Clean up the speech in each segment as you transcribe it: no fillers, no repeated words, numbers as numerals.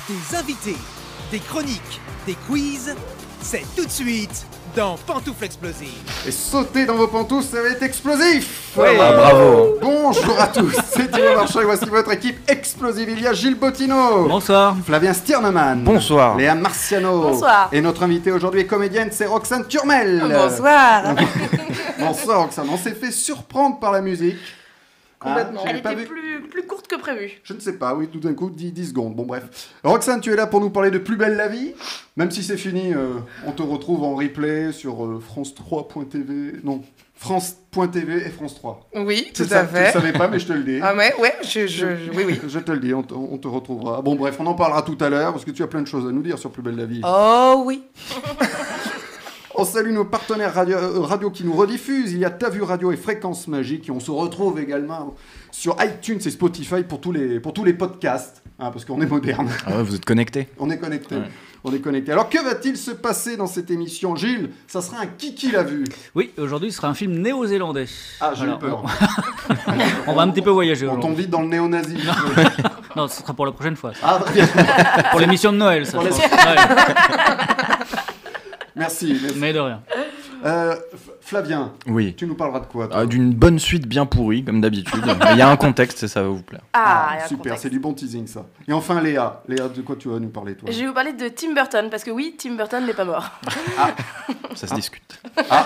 Des invités, des chroniques, des quiz, c'est tout de suite dans Pantoufles Explosives. Et sautez dans vos pantoufles, ça va être explosif. Oui. Ah, bravo. Bonjour à tous, c'est Thibaut Marchand et voici votre équipe explosive. Il y a Gilles Bottino. Bonsoir. Flavien Stirneman. Bonsoir. Léa Marciano. Bonsoir. Et notre invitée aujourd'hui est comédienne, c'est Roxane Turmel. Bonsoir. Bonsoir Roxane, on s'est fait surprendre par la musique. Complètement. J'avais Elle pas était vu- plus courte que prévu. Je ne sais pas, oui, tout d'un coup, 10 secondes. Bon, bref. Roxane, tu es là pour nous parler de Plus belle la vie. Même si c'est fini, on te retrouve en replay sur France3.tv. Non, France.tv et France 3. Oui, Tu tout à fait. Tu ne savais pas, mais je te le dis. Ah ouais, oui. Je te le dis, on te retrouvera. Bon, bref, on en parlera tout à l'heure, parce que tu as plein de choses à nous dire sur Plus belle la vie. Oh oui. On salue nos partenaires radio qui nous rediffusent. Il y a Ta Vue Radio et Fréquence Magique. Et on se retrouve également sur iTunes et Spotify pour tous les podcasts. Parce qu'on est moderne. Ah ouais, vous êtes connectés. On est connecté. Ouais. On est connecté. Alors, que va-t-il se passer dans cette émission, Gilles? Ça sera un qui l'a vu? Oui, aujourd'hui ce sera un film néo-zélandais. Ah, j'ai eu Alors, peur. On va un petit peu voyager On tombe aujourd'hui. vite dans le néo-nazi. Non, ce sera pour la prochaine fois. Ah, très bien. Pour l'émission de Noël, ça. Pour je pense. Ouais, Merci. mais de rien. Flavien, Oui. tu nous parleras de quoi, toi? D'une bonne suite bien pourrie, comme d'habitude. Mais il y a un contexte et ça va vous plaire. Ah, il y a un super, contexte. c'est du bon teasing, ça. Et enfin, Léa. Léa, de quoi tu vas nous parler, toi? Je vais vous parler de Tim Burton, parce que oui, Tim Burton n'est pas mort. Ça se discute.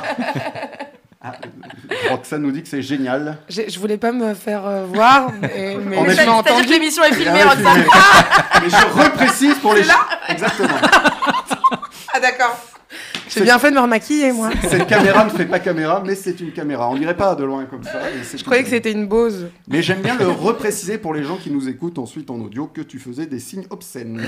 Roxane nous dit que c'est génial. Je voulais pas me faire voir, mais On est- je l'ai C'est-à-dire entendu. que l'émission est filmée, Ah, Roxane. filmé. Mais je reprécise pour les... Exactement. Ah d'accord. J'ai bien fait de me remaquiller, moi. Cette caméra ne fait pas caméra, mais c'est une caméra. On dirait pas de loin comme ça. Mais c'est Je croyais que c'était une Bose. Mais j'aime bien le repréciser pour les gens qui nous écoutent ensuite en audio que tu faisais des signes obscènes.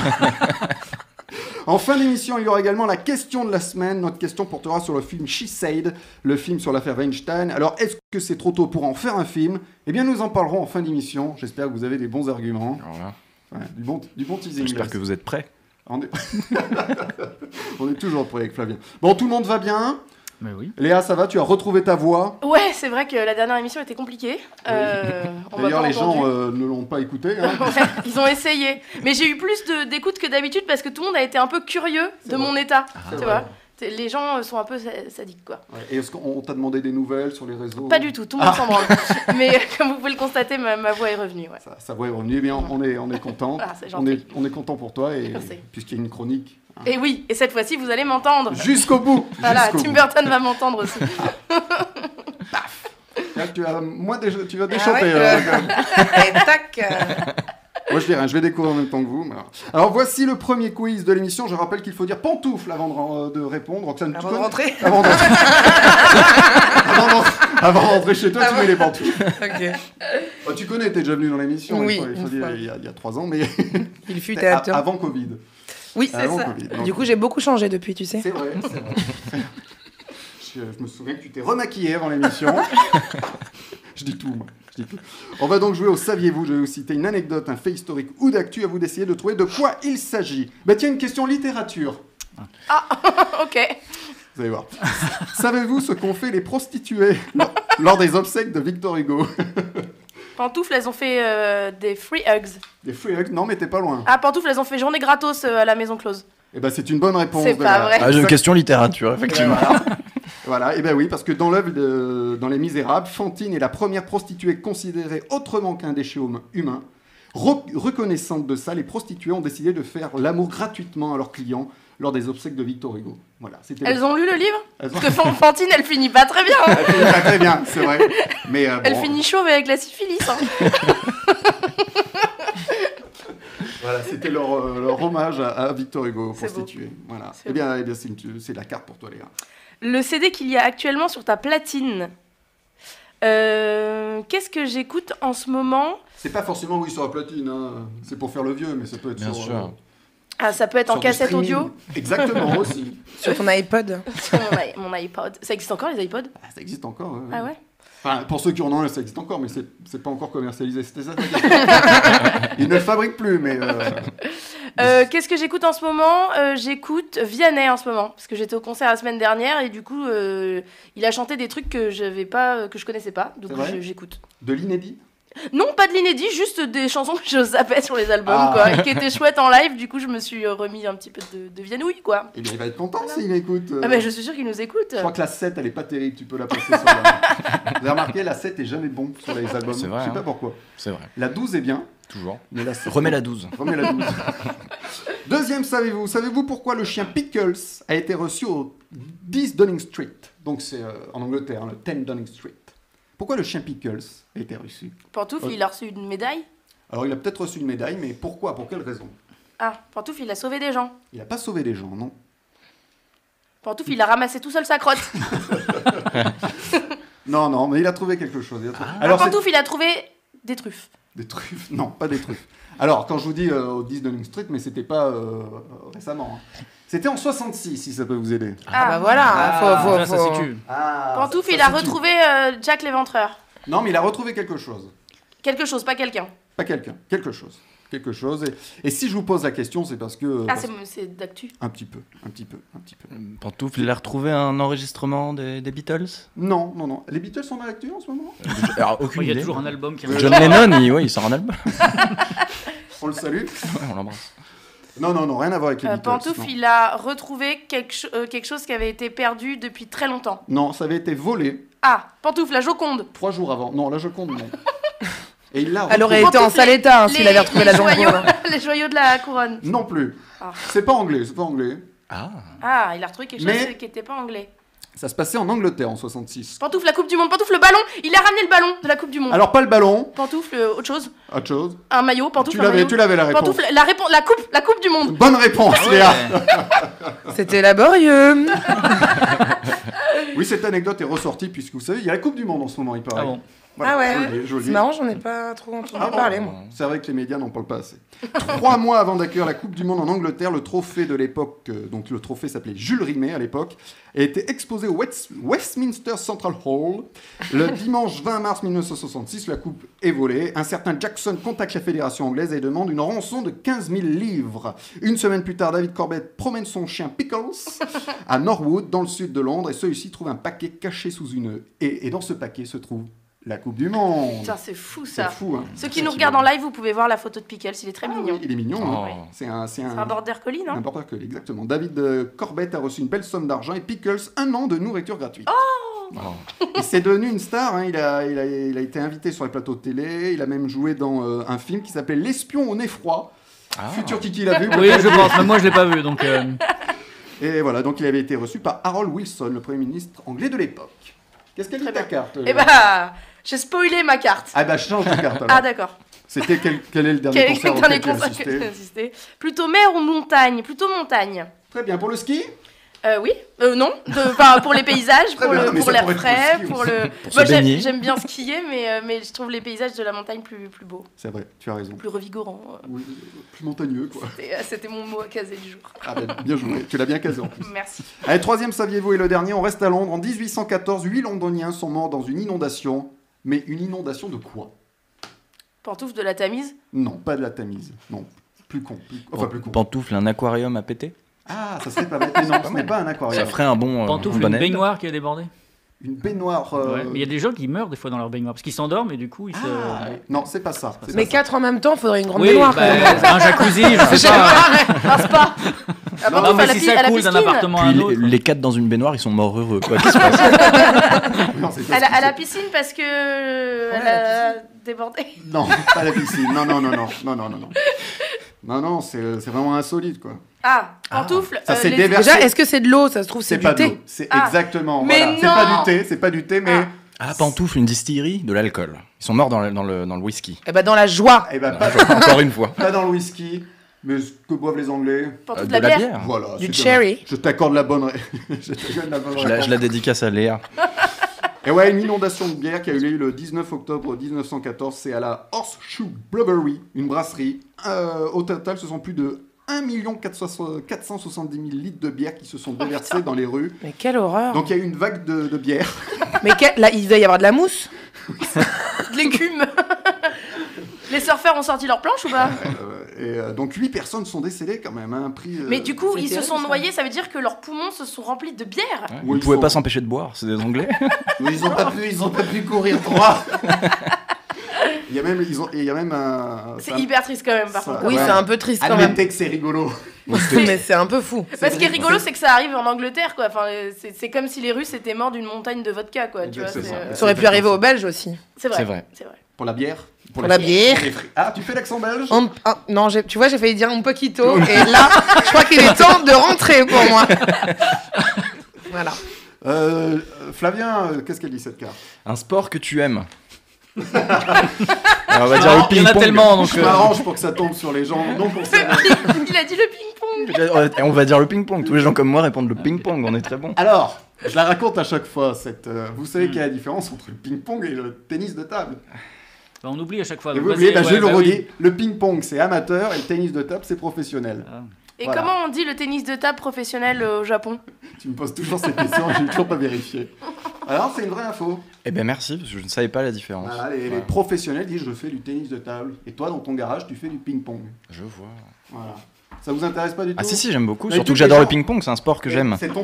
En fin d'émission, il y aura également la question de la semaine. Notre question portera sur le film She Said, le film sur l'affaire Weinstein. Alors, est-ce que c'est trop tôt pour en faire un film? Eh bien, nous en parlerons en fin d'émission. J'espère que vous avez des bons arguments. Voilà. Ouais, du bon teasing. J'espère que vous êtes prêts. On est... On est toujours prêts avec Flavien. Bon, tout le monde va bien? Mais oui. Léa, ça va? Tu as retrouvé ta voix? Ouais, c'est vrai que la dernière émission était compliquée. On m'a D'ailleurs, pas les entendu. gens ne l'ont pas écouté. Hein. Ouais, ils ont essayé. Mais j'ai eu plus d'écoute que d'habitude parce que tout le monde a été un peu curieux de mon état. C'est Tu vrai. vois, les gens sont un peu sadiques, quoi. Ouais. Et est-ce qu'on t'a demandé des nouvelles sur les réseaux? Pas du tout, tout le monde s'en branle. Mais comme vous pouvez le constater, ma voix est revenue. Ouais. Ça voit est revenu. Eh bien, on est content. Ah, c'est gentil. On est content pour toi et Merci. puisqu'il y a une chronique. Hein. Et oui, et cette fois-ci, vous allez m'entendre. Jusqu'au bout. Voilà, jusqu'au Tim bout. Burton va m'entendre aussi. Là, tu vas Ah déchanter. ouais, et tac. Moi, je dis rien. Je vais découvrir en même temps que vous. mais alors, voici le premier quiz de l'émission. Je rappelle qu'il faut dire pantoufle avant de répondre. Roxane, tu Avant de connais rentrer. Avant de rentrer. Avant de rentrer chez toi, tu mets les pantoufles. Ok. Oh, tu connais, t'es déjà venu dans l'émission. Oui, il faut une dire, fois. il y a 3 ans, mais Il fut un temps. avant Covid. Oui, c'est Avant ça. Covid. Donc, Du coup, j'ai beaucoup changé depuis, tu sais. c'est vrai. C'est vrai. Je me souviens que tu t'es remaquillé avant l'émission. Je dis tout, moi. Je dis tout. On va donc jouer au Saviez-vous. Je vais vous citer une anecdote, un fait historique ou d'actu. À vous d'essayer de trouver de quoi il s'agit. Bah tiens, une question littérature. Ok. Vous allez voir. Savez-vous ce qu'ont fait les prostituées lors des obsèques de Victor Hugo? Pantoufles, elles ont fait des free hugs. Des free hugs? Non, mais t'es pas loin. Ah, Pantoufles, elles ont fait journée gratos à la maison close. Eh ben, c'est une bonne réponse. C'est de pas la- vrai. Ah, j'ai une question littérature, effectivement. Voilà, et ben oui, parce que dans l'œuvre dans Les Misérables, Fantine est la première prostituée considérée autrement qu'un déchet humain. Reconnaissante de ça, les prostituées ont décidé de faire l'amour gratuitement à leurs clients lors des obsèques de Victor Hugo. Voilà, c'était. Elles ont lu le livre Elles ont- Parce que Fantine, elle finit pas très bien. Hein. Elle finit pas très bien, c'est vrai. Mais Elle bon, finit chauve avec la syphilis. Hein. voilà, c'était leur hommage à Victor Hugo, aux C'est beau. prostituées. Voilà. C'est Eh bien, c'est la carte pour toi, Léa. Le CD qu'il y a actuellement sur ta platine. Qu'est-ce que j'écoute en ce moment? C'est pas forcément oui sur la platine, hein. C'est pour faire le vieux, mais ça peut être Bien sur. sûr. Ah, ça peut être en sur du cassette streaming. audio. Exactement aussi. Sur ton iPod. Sur mon iPod. Ça existe encore, les iPods? Ah, ça existe encore. Ouais. Ah ouais? Enfin, pour ceux qui en ont un, ça existe encore, mais c'est pas encore commercialisé. C'était ça ta question. Ils ne le fabriquent plus, mais. Qu'est-ce que j'écoute en ce moment? J'écoute Vianney en ce moment, parce que j'étais au concert la semaine dernière et du coup, il a chanté des trucs que je connaissais pas, donc C'est vrai j'écoute. De l'inédit? Non, pas de l'inédit, juste des chansons que je zappais sur les albums, Ah. quoi, et qui étaient chouettes en live. Du coup, je me suis remis un petit peu de Vianouille, quoi. Eh bien, il va être content s'il écoute. Ah, mais je suis sûre qu'il nous écoute. Je crois que la 7, elle est pas terrible, tu peux la passer sur la... Vous avez remarqué, la 7 est jamais bon sur les albums. C'est vrai, Je sais hein. pas pourquoi. C'est vrai. La 12 est bien, Toujours. mais la 7... Remets la 12. Remets la 12. Deuxième, savez-vous pourquoi le chien Pickles a été reçu au 10 Downing Street? Donc c'est en Angleterre, le 10 Downing Street. Pourquoi le chien Pickles a été reçu? Pantoufle, il a reçu une médaille. Alors il a peut-être reçu une médaille, mais pourquoi? Pour quelle raison? Ah, Pantoufle, il a sauvé des gens. Il n'a pas sauvé les gens, non? Pantoufle, il a ramassé tout seul sa crotte. Non, mais il a trouvé quelque chose. Alors, c'est- Pantoufle, il a trouvé des truffes. Des truffes? Non, pas des truffes. Alors, quand je vous dis au 10 Downing Street, mais c'était pas récemment. Hein. C'était en 66, si ça peut vous aider. Ah bah voilà, faut... Là, ça situe. Ah, Pantoufle, ça il a situe. retrouvé Jack l'Éventreur. Non, mais il a retrouvé quelque chose. Quelque chose, pas quelqu'un. Pas quelqu'un, quelque chose. Quelque chose. Et si je vous pose la question, c'est parce que... Ah, c'est d'actu. Un petit peu. Pantoufle, il a retrouvé un enregistrement des Beatles. Non. Les Beatles sont dans l'actu en ce moment? Alors, aucune Il y a idée. toujours un album qui John Lennon, il sort un album. On le salue? Ouais, on l'embrasse. Non, rien à voir avec les Beatles. Pantoufle, non. il a retrouvé quelque chose qui avait été perdu depuis très longtemps. Non, ça avait été volé Ah, Pantoufle, la Joconde. 3 jours avant. Non, la Joconde, non. Et il l'a Elle aurait retrouvé. été en sale état hein, s'il avait retrouvé la joyaux, Joconde. les joyaux de la couronne. Non plus. Ah. C'est pas anglais. Ah. Ah, il a retrouvé quelque chose Mais- qui n'était pas anglais. Ça se passait en Angleterre en 66. Pantoufle, la Coupe du Monde. Pantoufle, le ballon. Il a ramené le ballon de la Coupe du Monde. Alors, pas le ballon. Pantoufle, autre chose. Autre chose. Un maillot. Pantoufle, Tu un maillot. l'avais la réponse. Pantoufle, la coupe du Monde. Bonne réponse, Léa. C'était laborieux. Oui, cette anecdote est ressortie puisque vous savez, il y a la Coupe du Monde en ce moment, il paraît. Ah bon. Voilà, Ah ouais. je le dis. C'est marrant, j'en ai pas trop entendu Ah bon parler, moi. C'est vrai que les médias n'en parlent pas assez. 3 mois avant d'accueillir la Coupe du Monde en Angleterre, le trophée de l'époque, donc le trophée s'appelait Jules Rimet à l'époque, a été exposé au Westminster Central Hall. Le dimanche 20 mars 1966, la coupe est volée. Un certain Jackson contacte la fédération anglaise et demande une rançon de 15 000 livres. Une semaine plus tard, David Corbett promène son chien Pickles à Norwood, dans le sud de Londres, et celui-ci trouve un paquet caché sous une haie. Et dans ce paquet se trouve la Coupe du Monde. Putain, c'est fou C'est ça. fou, hein. Ceux qui nous regardent en live, vous pouvez voir la photo de Pickles, il est très Ah mignon. oui, il est mignon. Oh. Hein. C'est un C'est un border collie, non un border collie, exactement. David Corbett a reçu une belle somme d'argent et Pickles 1 an de nourriture gratuite. Oh. Et c'est devenu une star. Hein. Il a été invité sur les plateaux de télé. Il a même joué dans un film qui s'appelait L'espion au nez froid. Ah. Futur Kiki l'a vu. Oui, je pense. Même moi, je l'ai pas vu, donc. Et voilà, donc il avait été reçu par Harold Wilson, le Premier ministre anglais de l'époque. Qu'est-ce qu'elle dit Très ta bien. carte Eh bah, j'ai spoilé ma carte. Ah bah je change de carte alors. Ah d'accord. C'était quel est le dernier concert Dans les auquel tu as concerts assisté que j'ai assisté. Plutôt mer ou montagne? Plutôt montagne. Très bien, pour le ski Oui, non, enfin pour les paysages, Très pour, bien, mais ça l'air pourrait être frais, pour le ski pour le. Pour se Moi, baigner. j'aime bien skier, mais je trouve les paysages de la montagne plus beaux, C'est vrai, tu as raison. plus revigorants. Oui, plus montagneux quoi. C'était mon mot à caser du jour. Ah bah, bien joué, tu l'as bien casé en plus. Merci. Allez, troisième, saviez-vous, et le dernier, on reste à Londres. En 1814, 8 Londoniens sont morts dans une inondation. Mais une inondation de quoi? Pantoufle de la Tamise. Non, pas de la Tamise. Non, plus con. Enfin, plus con. Pantoufle, un aquarium à péter. Ah, ça serait pas mal. Mais non, ce n'est pas un aquarium. Ça ferait un bon. Pantoufle, une bonne une aide. baignoire qui a débordé. Une baignoire. Ouais, mais il y a des gens qui meurent des fois dans leur baignoire parce qu'ils s'endorment et du coup ils se. Ah, non, c'est pas ça. c'est Mais pas ça. 4 en même temps, faudrait une grande Oui, baignoire. bah, quand même. un jacuzzi, je sais pas. Un spa. Ah, Non, Non, Pantoufle mais à la si pi- ça à la coule d'un piscine. appartement à Puis un autre. les 4 dans une baignoire, ils sont morts heureux. Quoi. Qu'est-ce qui se passe Non, c'est pas À ce que la c'est. piscine parce que elle la a débordé. Non, pas la piscine. Non. Non, c'est vraiment insolite, quoi. Ah, Pantoufle. Ça s'est les- déversé. Déjà, est-ce que c'est de l'eau? Ça se trouve, c'est C'est du pas de l'eau. thé. C'est Ah. exactement. Mais Voilà. non. C'est pas du thé, mais. Ah, Pantoufle, une distillerie, de l'alcool. Ils sont morts dans le whisky. Eh ben, dans la joie. Eh ben, pas, Encore une fois. pas dans le whisky, mais ce que boivent les Anglais. Pantoufle De de la bière. Voilà. Du c'est cherry. dommage. Je t'accorde la bonne. Je t'accorde la bonne réponse. Je la dédicace à Léa. Et ouais, une inondation de bière qui a eu lieu le 19 octobre 1914, c'est à la Horseshoe Brewery, une brasserie. Au total, ce sont plus de 1 470 000 litres de bière qui se sont déversés dans les rues. Mais quelle horreur. Donc il y a eu une vague de bière. Mais là, il va y avoir de la mousse. De l'écume. Les surfeurs ont sorti leurs planches ou pas? Donc 8 personnes sont décédées quand même. Hein, pris, Mais du coup, c'est ils se terrible, sont ça. noyés, ça veut dire que leurs poumons se sont remplis de bière. Ouais, Oui, ils pouvaient faut- pas s'empêcher de boire, c'est des Anglais. ils ont pas pu courir droit. Il y a même un... C'est hyper triste quand même, par contre. Oui, Ouais. c'est un peu triste quand même. Admettez que c'est rigolo. Mais c'est un peu fou. Parce ce qui est rigolo, c'est que ça arrive en Angleterre, quoi. Enfin, c'est comme si les Russes étaient morts d'une montagne de vodka, quoi. Tu vois, C'est ça. Ça aurait pu arriver aux Belges aussi. c'est vrai. C'est vrai. C'est vrai. Pour la bière. Pour la bière. Ah, tu fais l'accent belge? Non, tu vois, j'ai failli dire un poquito. Et là, je crois qu'il est temps de rentrer pour moi. Voilà. Flavien, qu'est-ce qu'elle dit cette carte? Un sport que tu aimes. Alors, on va dire le Il y en a ping-pong. tellement, donc. Je m'arrange pour que ça tombe sur les gens non concernés. Il a dit le ping-pong. On va dire le ping-pong. Tous les gens comme moi répondent le ping-pong. On est très bon. Alors, je la raconte à chaque fois. Vous savez quelle est la différence entre le ping-pong et le tennis de table? Bah, on oublie à chaque fois. Et donc vous vas-y, oubliez, je ouais, le bah redis. oui. Le ping-pong, c'est amateur et le tennis de table, c'est professionnel. Ah. Et Voilà. comment on dit le tennis de table professionnel au Japon? Tu me poses toujours cette question et je n'ai toujours pas vérifié. Alors, c'est une vraie info. Eh ben merci, parce que je ne savais pas la différence. Voilà, les Voilà. professionnels disent je fais du tennis de table. Et toi, dans ton garage, tu fais du ping-pong. Je vois. Voilà. Ça vous intéresse pas du tout? Ah si, j'aime beaucoup. Mais Surtout tous que j'adore les le gens- ping-pong, c'est un sport que j'aime. C'est ton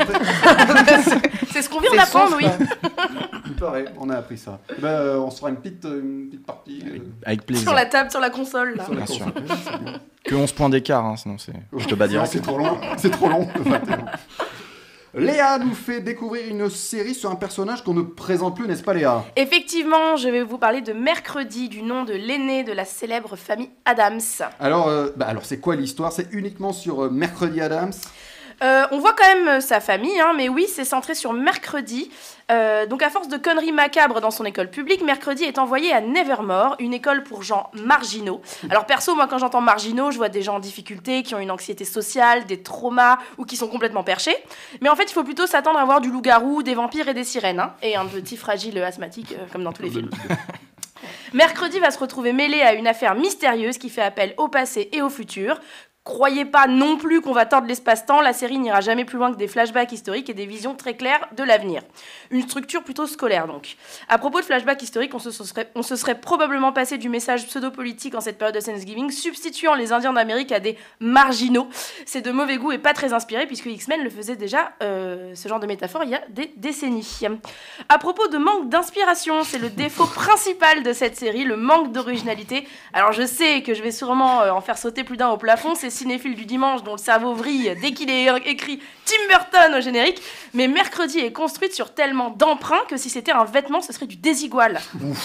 C'est ce qu'on vient C'est d'apprendre, son oui. Il paraît, on a appris ça. On se fera une petite partie. Avec plaisir. Sur la table, sur la console, là. sur la Bien sûr. console. C'est bien. Que 11 points d'écart, hein, sinon c'est... Je te bats Non, direct. c'est trop long. C'est trop long. le 21. Léa nous fait découvrir une série sur un personnage qu'on ne présente plus, n'est-ce pas Léa? Effectivement, je vais vous parler de Mercredi, du nom de l'aîné de la célèbre famille Adams. Alors c'est quoi l'histoire? C'est uniquement sur Mercredi Adams? On voit quand même sa famille, hein, mais oui, c'est centré sur Mercredi. Donc à force de conneries macabres dans son école publique, Mercredi est envoyé à Nevermore, une école pour gens marginaux. Alors perso, moi quand j'entends marginaux, je vois des gens en difficulté, qui ont une anxiété sociale, des traumas, ou qui sont complètement perchés. Mais en fait, il faut plutôt s'attendre à voir du loup-garou, des vampires et des sirènes, hein, et un petit fragile asthmatique, comme dans tous les films. Mercredi va se retrouver mêlé à une affaire mystérieuse qui fait appel au passé et au futur. Croyez pas non plus qu'on va tordre l'espace-temps, la série n'ira jamais plus loin que des flashbacks historiques et des visions très claires de l'avenir. Une structure plutôt scolaire donc. À propos de flashbacks historiques, on se serait probablement passé du message pseudo-politique en cette période de Thanksgiving, substituant les Indiens d'Amérique à des marginaux. C'est de mauvais goût et pas très inspiré, puisque X-Men le faisait déjà, ce genre de métaphore, il y a des décennies. À propos de manque d'inspiration, c'est le défaut principal de cette série, le manque d'originalité. Alors je sais que je vais sûrement en faire sauter plus d'un au plafond, c'est cinéphile du dimanche dont le cerveau vrille dès qu'il est écrit Tim Burton au générique, mais Mercredi est construite sur tellement d'emprunts que si c'était un vêtement, ce serait du désigual.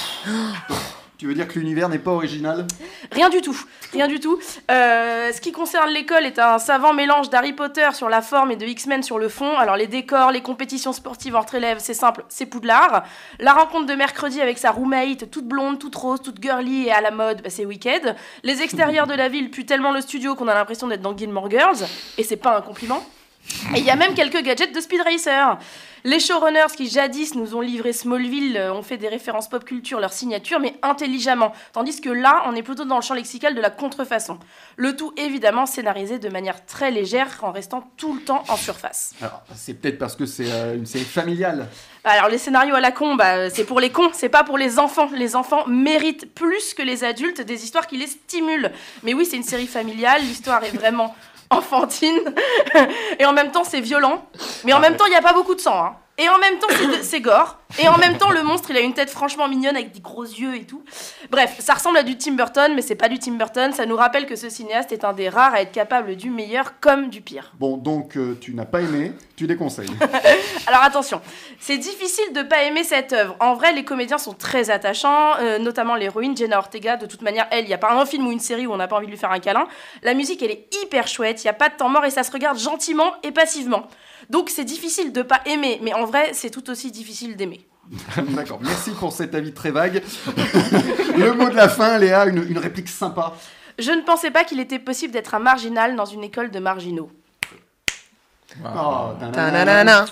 Tu veux dire que l'univers n'est pas original? Rien du tout, rien du tout. Ce qui concerne l'école est un savant mélange d'Harry Potter sur la forme et de X-Men sur le fond. Alors les décors, les compétitions sportives entre élèves, c'est simple, c'est Poudlard. La rencontre de Mercredi avec sa roommate, toute blonde, toute rose, toute girly et à la mode, bah, c'est Wicked. Les extérieurs de la ville puent tellement le studio qu'on a l'impression d'être dans Gilmore Girls, et c'est pas un compliment. Et il y a même quelques gadgets de Speed Racer. Les showrunners qui jadis nous ont livré Smallville ont fait des références pop culture, leur signature, mais intelligemment. Tandis que là, on est plutôt dans le champ lexical de la contrefaçon. Le tout évidemment scénarisé de manière très légère en restant tout le temps en surface. Alors, c'est peut-être parce que c'est une série familiale. Alors les scénarios à la con, bah, c'est pour les cons, c'est pas pour les enfants. Les enfants méritent plus que les adultes des histoires qui les stimulent. Mais oui, c'est une série familiale, l'histoire est vraiment enfantine et en même temps c'est violent, mais en même temps il n'y a pas beaucoup de sang, hein. Et en même temps c'est gore, et en même temps le monstre il a une tête franchement mignonne avec des gros yeux et tout. Bref, ça ressemble à du Tim Burton, mais c'est pas du Tim Burton. Ça nous rappelle que ce cinéaste est un des rares à être capable du meilleur comme du pire. Bon, donc tu n'as pas aimé, tu déconseilles. Alors attention, c'est difficile de pas aimer cette œuvre. En vrai, les comédiens sont très attachants, notamment l'héroïne Jenna Ortega. De toute manière, elle, il n'y a pas un film ou une série où on n'a pas envie de lui faire un câlin. La musique, elle est hyper chouette, il n'y a pas de temps mort et ça se regarde gentiment et passivement. Donc c'est difficile de pas aimer, mais en vrai, c'est tout aussi difficile d'aimer. D'accord, merci pour cet avis très vague. Le mot de la fin, Léa, une réplique sympa. Je ne pensais pas qu'il était possible d'être un marginal dans une école de marginaux. Oh, Ta-na-na-na.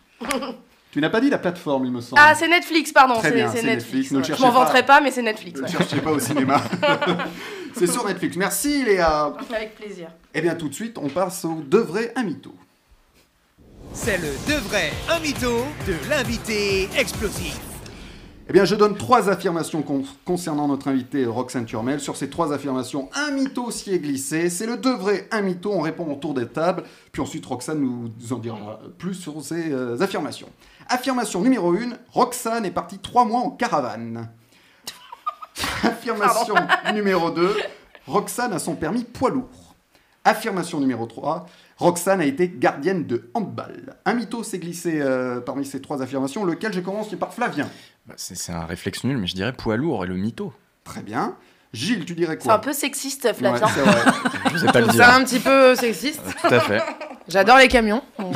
Tu n'as pas dit la plateforme, il me semble. Ah, c'est Netflix, pardon, Très c'est bien, c'est c'est Netflix. Netflix, ne Ouais. Je cherchez m'en pas. vanterai pas, mais c'est Netflix. Ne Ouais. cherchez pas au cinéma. C'est sur Netflix. Merci, Léa. Avec plaisir. Eh bien, tout de suite, on passe au de vrai, un mytho. C'est le de vrai, un mytho de l'invité explosif. Eh bien, je donne 3 affirmations concernant notre invité Roxane Turmel. Sur ces 3 affirmations, un mytho s'y est glissé. C'est le de vrai, un mytho. On répond autour des tables. Puis ensuite, Roxane nous en dira plus sur ces affirmations. Affirmation numéro 1, Roxane est partie 3 mois en caravane. Affirmation numéro 2, Roxane a son permis poids lourd. Affirmation numéro 3, Roxane a été gardienne de handball. Un mytho s'est glissé parmi ces 3 affirmations, lequel je commence par Flavien. Bah, c'est un réflexe nul, mais je dirais poids lourd et le mytho. Très bien. Gilles, tu dirais C'est quoi? un peu sexiste, Flavien. Ouais, c'est vrai. Je sais pas le C'est dire. un petit peu sexiste. Tout à fait. J'adore les camions. Donc,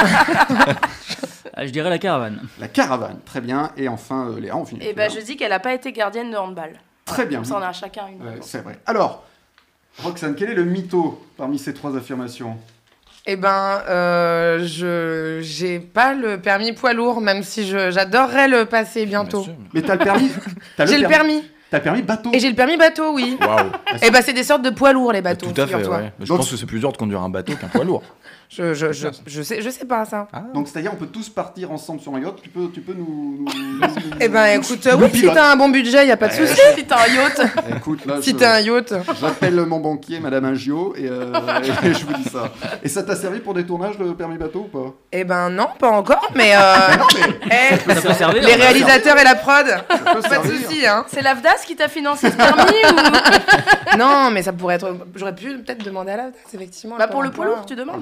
Je dirais la caravane. La caravane, très bien. Et enfin, Léa, on finit. Et ben, je dis qu'elle n'a pas été gardienne de handball. Très bien. Comme ça, on a chacun une. Ouais, c'est vrai. Alors, Roxane, quel est le mytho parmi ces 3 affirmations? eh ben, j'ai pas le permis poids lourd, même si j'adorerais le passer bientôt. Bien sûr. Mais t'as le permis. J'ai le permis. T'as le permis bateau. Et j'ai le permis bateau, oui. Waouh. Et ben, c'est des sortes de poids lourds, les bateaux. Tout à fait, figure-toi. ouais. Je Donc- pense que c'est plus dur de conduire un bateau qu'un poids lourd. Je sais pas ça. Ah. Donc, c'est-à-dire, on peut tous partir ensemble sur un yacht. Tu peux nous. Eh ben, écoute, nous oui, si pilote. t'as un bon budget, y a pas de souci. Si t'as un yacht. Écoute, là, Si t'as un yacht. j'appelle mon banquier, Madame Angio, et je vous dis ça. Et ça t'a servi pour des tournages, le permis bateau, ou pas? Eh ben, non, pas encore, mais eh, Ça peut servir. les réalisateurs et la prod, Ça peut pas de servir. souci, hein. C'est l'AFDAS qui t'a financé ce permis ou... Non, mais ça pourrait être. J'aurais pu peut-être demander à la effectivement. Bah pour le poids lourd, tu demandes.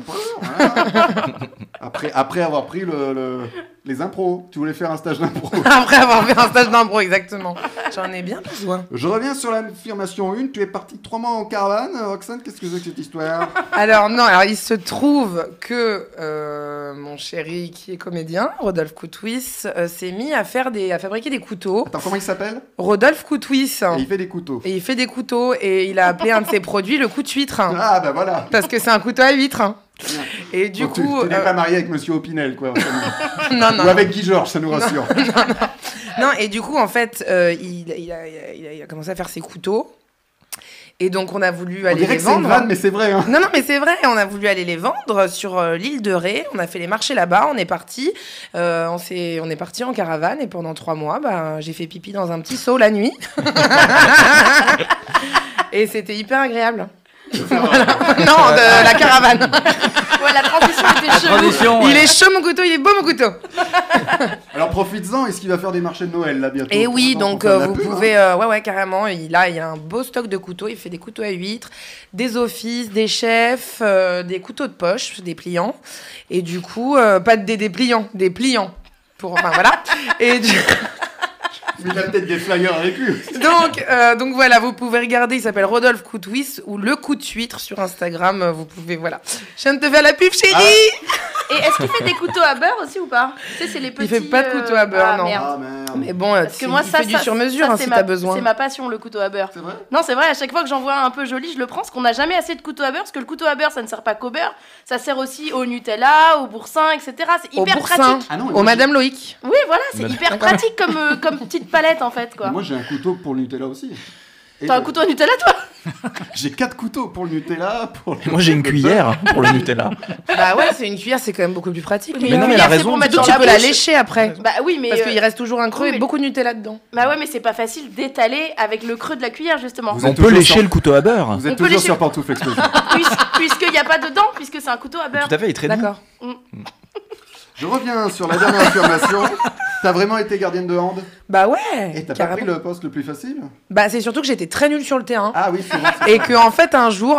Après avoir pris les impros, tu voulais faire un stage d'impro. Après avoir fait un stage d'impro, exactement. J'en ai bien besoin. Je reviens sur l'affirmation 1. Tu es parti 3 mois en caravane. Roxane, qu'est-ce que c'est que cette histoire? Alors non, alors il se trouve que mon chéri qui est comédien, Rodolphe Coutouis, s'est mis à fabriquer des couteaux. Attends, comment il s'appelle? Rodolphe Coutouis. Et il fait des couteaux. Et il fait des couteaux et il a appelé un de ses produits le coupe-huître. Ah, bah voilà. Parce que c'est un couteau à huître. Et du Donc, coup. tu n'es pas marié avec Monsieur Opinel, quoi. Non, non. Ou avec Guy Georges, ça nous rassure. Non, et du coup, en fait, il a commencé à faire ses couteaux. Et donc, on a voulu On aller dirait les que c'est une vendre. vanne, mais c'est vrai. Hein. Non, non, mais c'est vrai, on a voulu aller les vendre sur l'île de Ré. On a fait les marchés là-bas, on est parti. On est parti en caravane et pendant 3 mois, bah, j'ai fait pipi dans un petit seau la nuit. Et c'était hyper agréable. Voilà. Non, de la caravane. Ouais, la transition était chelou. Transition. Il est chaud mon couteau, il est beau mon couteau. Alors profites-en, est-ce qu'il va faire des marchés de Noël là bientôt? Et oui, Pour donc faire de la vous pub, hein. pouvez, ouais, carrément. Il a un beau stock de couteaux. Il fait des couteaux à huîtres, des offices, des chefs, des couteaux de poche, des pliants. Et du coup, pas des pliants, des pliants. Enfin voilà. Et Mais il a peut-être des flyers avec lui. donc voilà, vous pouvez regarder. Il s'appelle Rodolphe Coutouis ou le coup de huître sur Instagram. Vous pouvez, voilà. Je viens de te faire la pub, chérie. Et est-ce qu'il fait des couteaux à beurre aussi ou pas? Tu sais, c'est les petits. Il fait pas de couteaux à beurre, ah, non. Merde. Ah merde. Mais bon, Parce que moi, il ça, fait du sur-mesure hein, c'est si ma- t'as besoin. C'est ma passion, le couteau à beurre. C'est vrai? Non, c'est vrai, à chaque fois que j'en vois un peu joli, je le prends, parce qu'on n'a jamais assez de couteau à beurre, parce que le couteau à beurre, ça ne sert pas qu'au beurre, ça sert aussi au Nutella, au boursin, etc. C'est Au hyper boursin, pratique. Ah non, mais au moi, Madame Loïc. Oui, voilà, c'est hyper D'accord. pratique comme petite palette, en fait, quoi. Moi j'ai un couteau pour le Nutella aussi. Et T'as un couteau à Nutella, toi? J'ai 4 couteaux pour le Nutella. Pour Et moi, j'ai une cuillère pour le Nutella. Bah ouais, c'est une cuillère, c'est quand même beaucoup plus pratique. Mais Mais non, mais une elle a cuillère, c'est raison. pour mettre Surtout, dans tu peux la la bouche. lécher après. Bah oui, mais... Parce qu'il reste toujours un creux oui, et mais- beaucoup de Nutella dedans. Bah ouais, mais c'est pas facile d'étaler avec le creux de la cuillère, justement. Vous On êtes peut toujours lécher sur- le couteau à beurre. Vous êtes On peut toujours lécher- sur Pantoufle Explosive. Puisqu'il n'y a pas de dents, puisque c'est un couteau à beurre. Tout à fait, il est très doux. D'accord. Je reviens sur la dernière affirmation. T'as vraiment été gardienne de hand? Bah ouais. Et t'as pas carrément. pris le poste le plus facile? Bah c'est surtout que j'étais très nulle sur le terrain. Ah oui, c'est vrai. c'est Et vrai. que en fait un jour,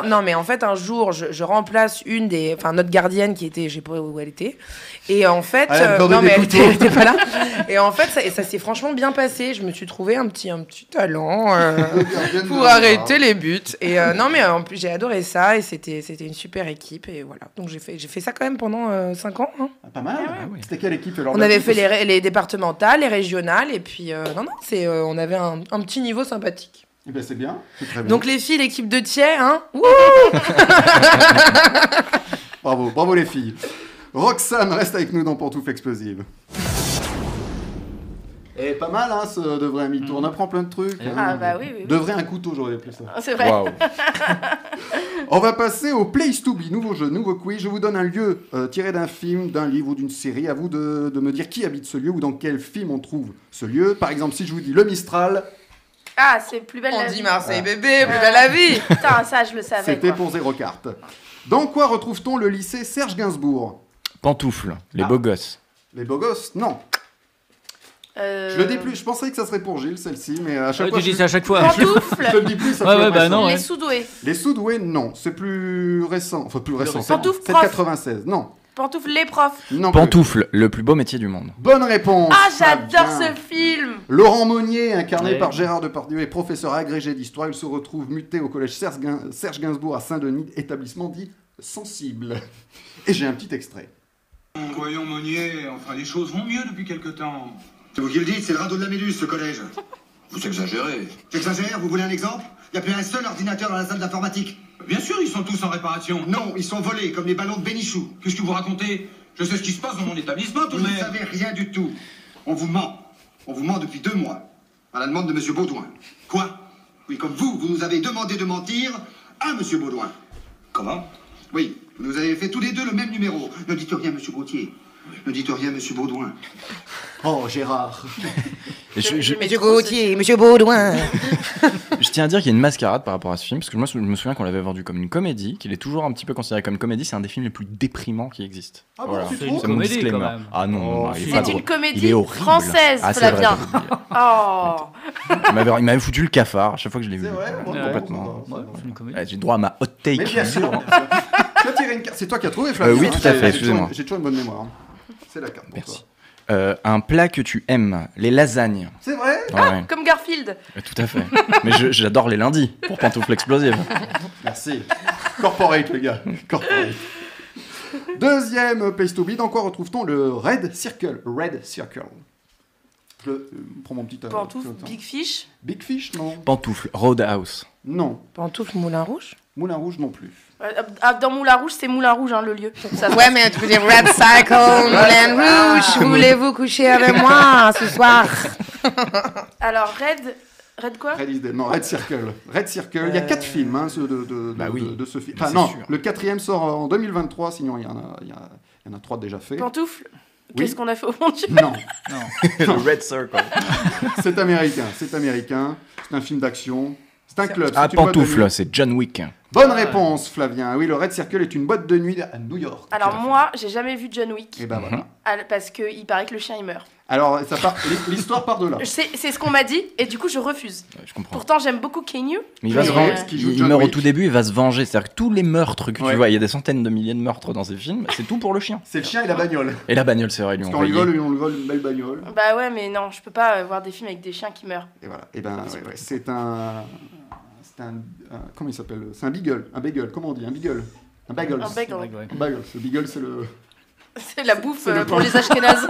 je remplace notre gardienne qui était, je sais pas où elle était. Et en fait, Elle a demandé non des mais elle couteaux. était pas là. Et en fait, ça s'est franchement bien passé. Je me suis trouvé un petit talent Gardienne pour de hand. arrêter les buts. Et non mais en plus j'ai adoré ça et c'était une super équipe et voilà. Donc j'ai fait ça quand même pendant 5 ans. Hein. Ah, pas mal. oui. C'était quelle équipe alors? On avait fait les départementales, les régionales et puis on avait un petit niveau sympathique. Eh ben c'est bien. C'est très bien. Donc les filles, l'équipe de tiers, hein. Wouh. Bravo les filles. Roxane reste avec nous dans Pantoufle Explosive. Et pas mal, hein, ce de vrai mytho. On apprend plein de trucs. hein. Ah bah oui, oui, oui. De vrai un couteau, j'aurais appelé ça. C'est vrai. Waouh. On va passer au Place to Be, nouveau jeu, nouveau quiz. Je vous donne un lieu tiré d'un film, d'un livre ou d'une série. À vous de me dire qui habite ce lieu ou dans quel film on trouve ce lieu. Par exemple, si je vous dis le Mistral, Ah, c'est plus belle la On dit vie. Marseille bébé, plus belle la vie. Putain, ça, je le savais. c'était quoi. pour zéro carte. Dans quoi retrouve-t-on le lycée Serge Gainsbourg? Pantoufles, les Ah. beaux gosses. Les beaux gosses? Non. Je le dis plus, je pensais que ça serait pour Gilles, celle-ci, mais à chaque fois... Tu dis ça à chaque fois. Pantoufles. Je le dis plus, ça Ouais, fait ouais, bah impression. non. Les ouais. sous-doués. Les sous-doués, non. C'est plus récent. Enfin, plus récent. Pantoufles C'est prof. 96. Non. Pantoufles, les profs. Non plus. Pantoufle, le plus beau métier du monde. Bonne réponse. Ah, j'adore Fabien. ce film. Laurent Monnier, incarné Ouais. par Gérard Depardieu, est professeur agrégé d'histoire. Il se retrouve muté au collège Serge Gainsbourg à Saint-Denis, établissement dit sensible. Et j'ai un petit extrait. Voyons, Monnier, enfin, les choses vont mieux depuis quelque temps. C'est vous qui le dites, c'est le radeau de la Méduse, ce collège. Vous exagérez. J'exagère, vous voulez un exemple? Il n'y a plus un seul ordinateur dans la salle d'informatique. Bien sûr, ils sont tous en réparation. Non, ils sont volés, comme les ballons de Bénichou. Qu'est-ce que vous racontez? Je sais ce qui se passe dans mon établissement, tout de même. Vous ne savez rien du tout. On vous ment. On vous ment depuis 2 mois. À la demande de M. Baudouin. Quoi? Oui, comme vous nous avez demandé de mentir à M. Baudouin. Comment? Oui, vous nous avez fait tous les deux le même numéro. Ne dites rien, M. Gauthier. Ne dites rien, M. Baudouin. Oh, Gérard. Et je Monsieur Gauthier, Monsieur Baudouin. tiens à dire qu'il y a une mascarade par rapport à ce film, parce que moi je me souviens qu'on l'avait vendu comme une comédie, qu'il est toujours un petit peu considéré comme une comédie, c'est un des films les plus déprimants qui existent. Ah bon, tu C'est trouves une mon comédie, disclaimer. quand même. Ah non, Oh, il est c'est pas C'est drôle. une comédie Il est horrible. française, Ah, c'est vrai, Flavien. t'as oublié. Oh. Il m'avait foutu le cafard à chaque fois que je l'ai vu. C'est vrai, bon, Complètement. bon, Ouais, bon, c'est une comédie. Ouais, j'ai droit à ma hot take. Mais bien sûr. Tu as tiré une carte. C'est toi qui as trouvé, Flavien. Oui, tout à fait, J'ai excusez-moi. toujours- J'ai toujours une bonne mémoire. C'est la carte pour Merci. toi. Un plat que tu aimes, les lasagnes. C'est vrai? Ouais, Comme Garfield. tout à fait. Mais j'adore les lundis pour pantoufles explosives. Merci. Corporate, les gars. Corporate. Deuxième place to be. Dans quoi retrouve-t-on le Red Circle? Red Circle. Je prends mon petit... Pantoufles, petit- Big Fish. Big Fish, non. Pantoufles, Roadhouse. Non. Pantoufle Moulin Rouge. Moulin Rouge, non plus. Dans Moulin Rouge, c'est Moulin Rouge, hein, le lieu. Ça se Ouais, mais tu peux dire Red Cycle, Moulin Rouge. Voulez-vous coucher avec moi ce soir? Alors, Red quoi? Red is dead. Non, Red Circle. Red Circle. Il y a 4 films hein, Bah oui. de ce film. Mais Enfin, c'est non, sûr. le 4e sort en 2023, sinon il y en a 3 déjà faits. Pantoufles. Oui. Qu'est-ce qu'on a fait au mon Dieu? Non, Le Red Circle. c'est américain. C'est américain. C'est un film d'action. C'est un club. Ah, c'est une boîte de nuit. pantoufles, c'est John Wick. Bonne réponse, Flavien. Oui, le Red Circle est une boîte de nuit à New York. Alors moi, j'ai jamais vu John Wick. Et ben voilà. Parce qu'il paraît que le chien, il meurt. Alors, l'histoire part de là. C'est ce qu'on m'a dit, et du coup, je refuse. Ouais, je comprends. Pourtant, j'aime beaucoup Kenyu. Mais il va Mais se ouais, venger. ce qui joue Il John meurt au Wick. tout début, il va se venger. C'est-à-dire que tous les meurtres que Ouais. tu vois, il y a des centaines de milliers de meurtres dans ces films, c'est tout pour le chien. C'est le chien et la bagnole. Et la bagnole, c'est vrai, ils lui Parce ont qu'on lui envoyé. vole, on lui vole une belle bagnole. Bah ouais, mais non, je peux pas voir des films avec des chiens qui meurent. Et voilà. Et ben, ouais, c'est un. Comment il s'appelle? C'est un beagle. Un bagel. Comment on dit? Un beagle. Un bagel. Un bagel. Ouais. Un bagel. Le beagle, c'est le. C'est la bouffe C'est le pour pain. les Ashkénazes.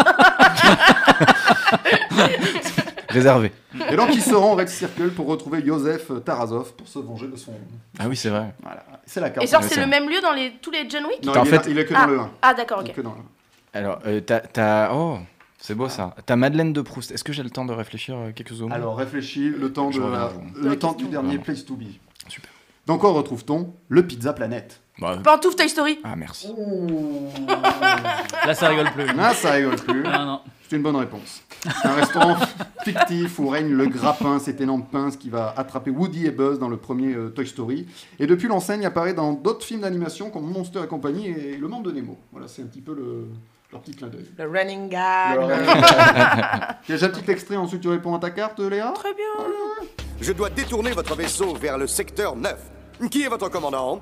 Réservé. Et donc, ils seront au Red Circle pour retrouver Joseph Tarasov pour se venger de son. Ah oui, c'est vrai. Voilà. C'est la carte. Et genre, Ouais, c'est ça. le même lieu dans tous les John Wick? Non, En il, fait- il est que dans le 1. Ah, d'accord, Il est ok. que dans le 1. Alors, oh, c'est beau ça. T'as Madeleine de Proust. Est-ce que j'ai le temps de réfléchir quelques secondes? Alors, réfléchis le temps, Je reviens, je le reviens. temps du question. dernier Vraiment. Place to Be. Super. Donc, quoi retrouve-t-on? Le Pizza Planet. Bah, Pantouf Toy Story. ah, merci. Là, ça rigole plus. Ah, ça rigole plus. Non, non. C'est une bonne réponse. C'est un restaurant fictif où règne le grappin, cet énorme pince qui va attraper Woody et Buzz dans le premier Toy Story. Et depuis, l'enseigne apparaît dans d'autres films d'animation comme Monster et compagnie et Le Monde de Nemo. Voilà, c'est un petit peu leur petit clin d'œil. Le running gag. J'ai un petit extrait, ensuite tu réponds à ta carte, Léa. Très bien. Je dois détourner votre vaisseau vers le secteur 9. Qui est votre commandant?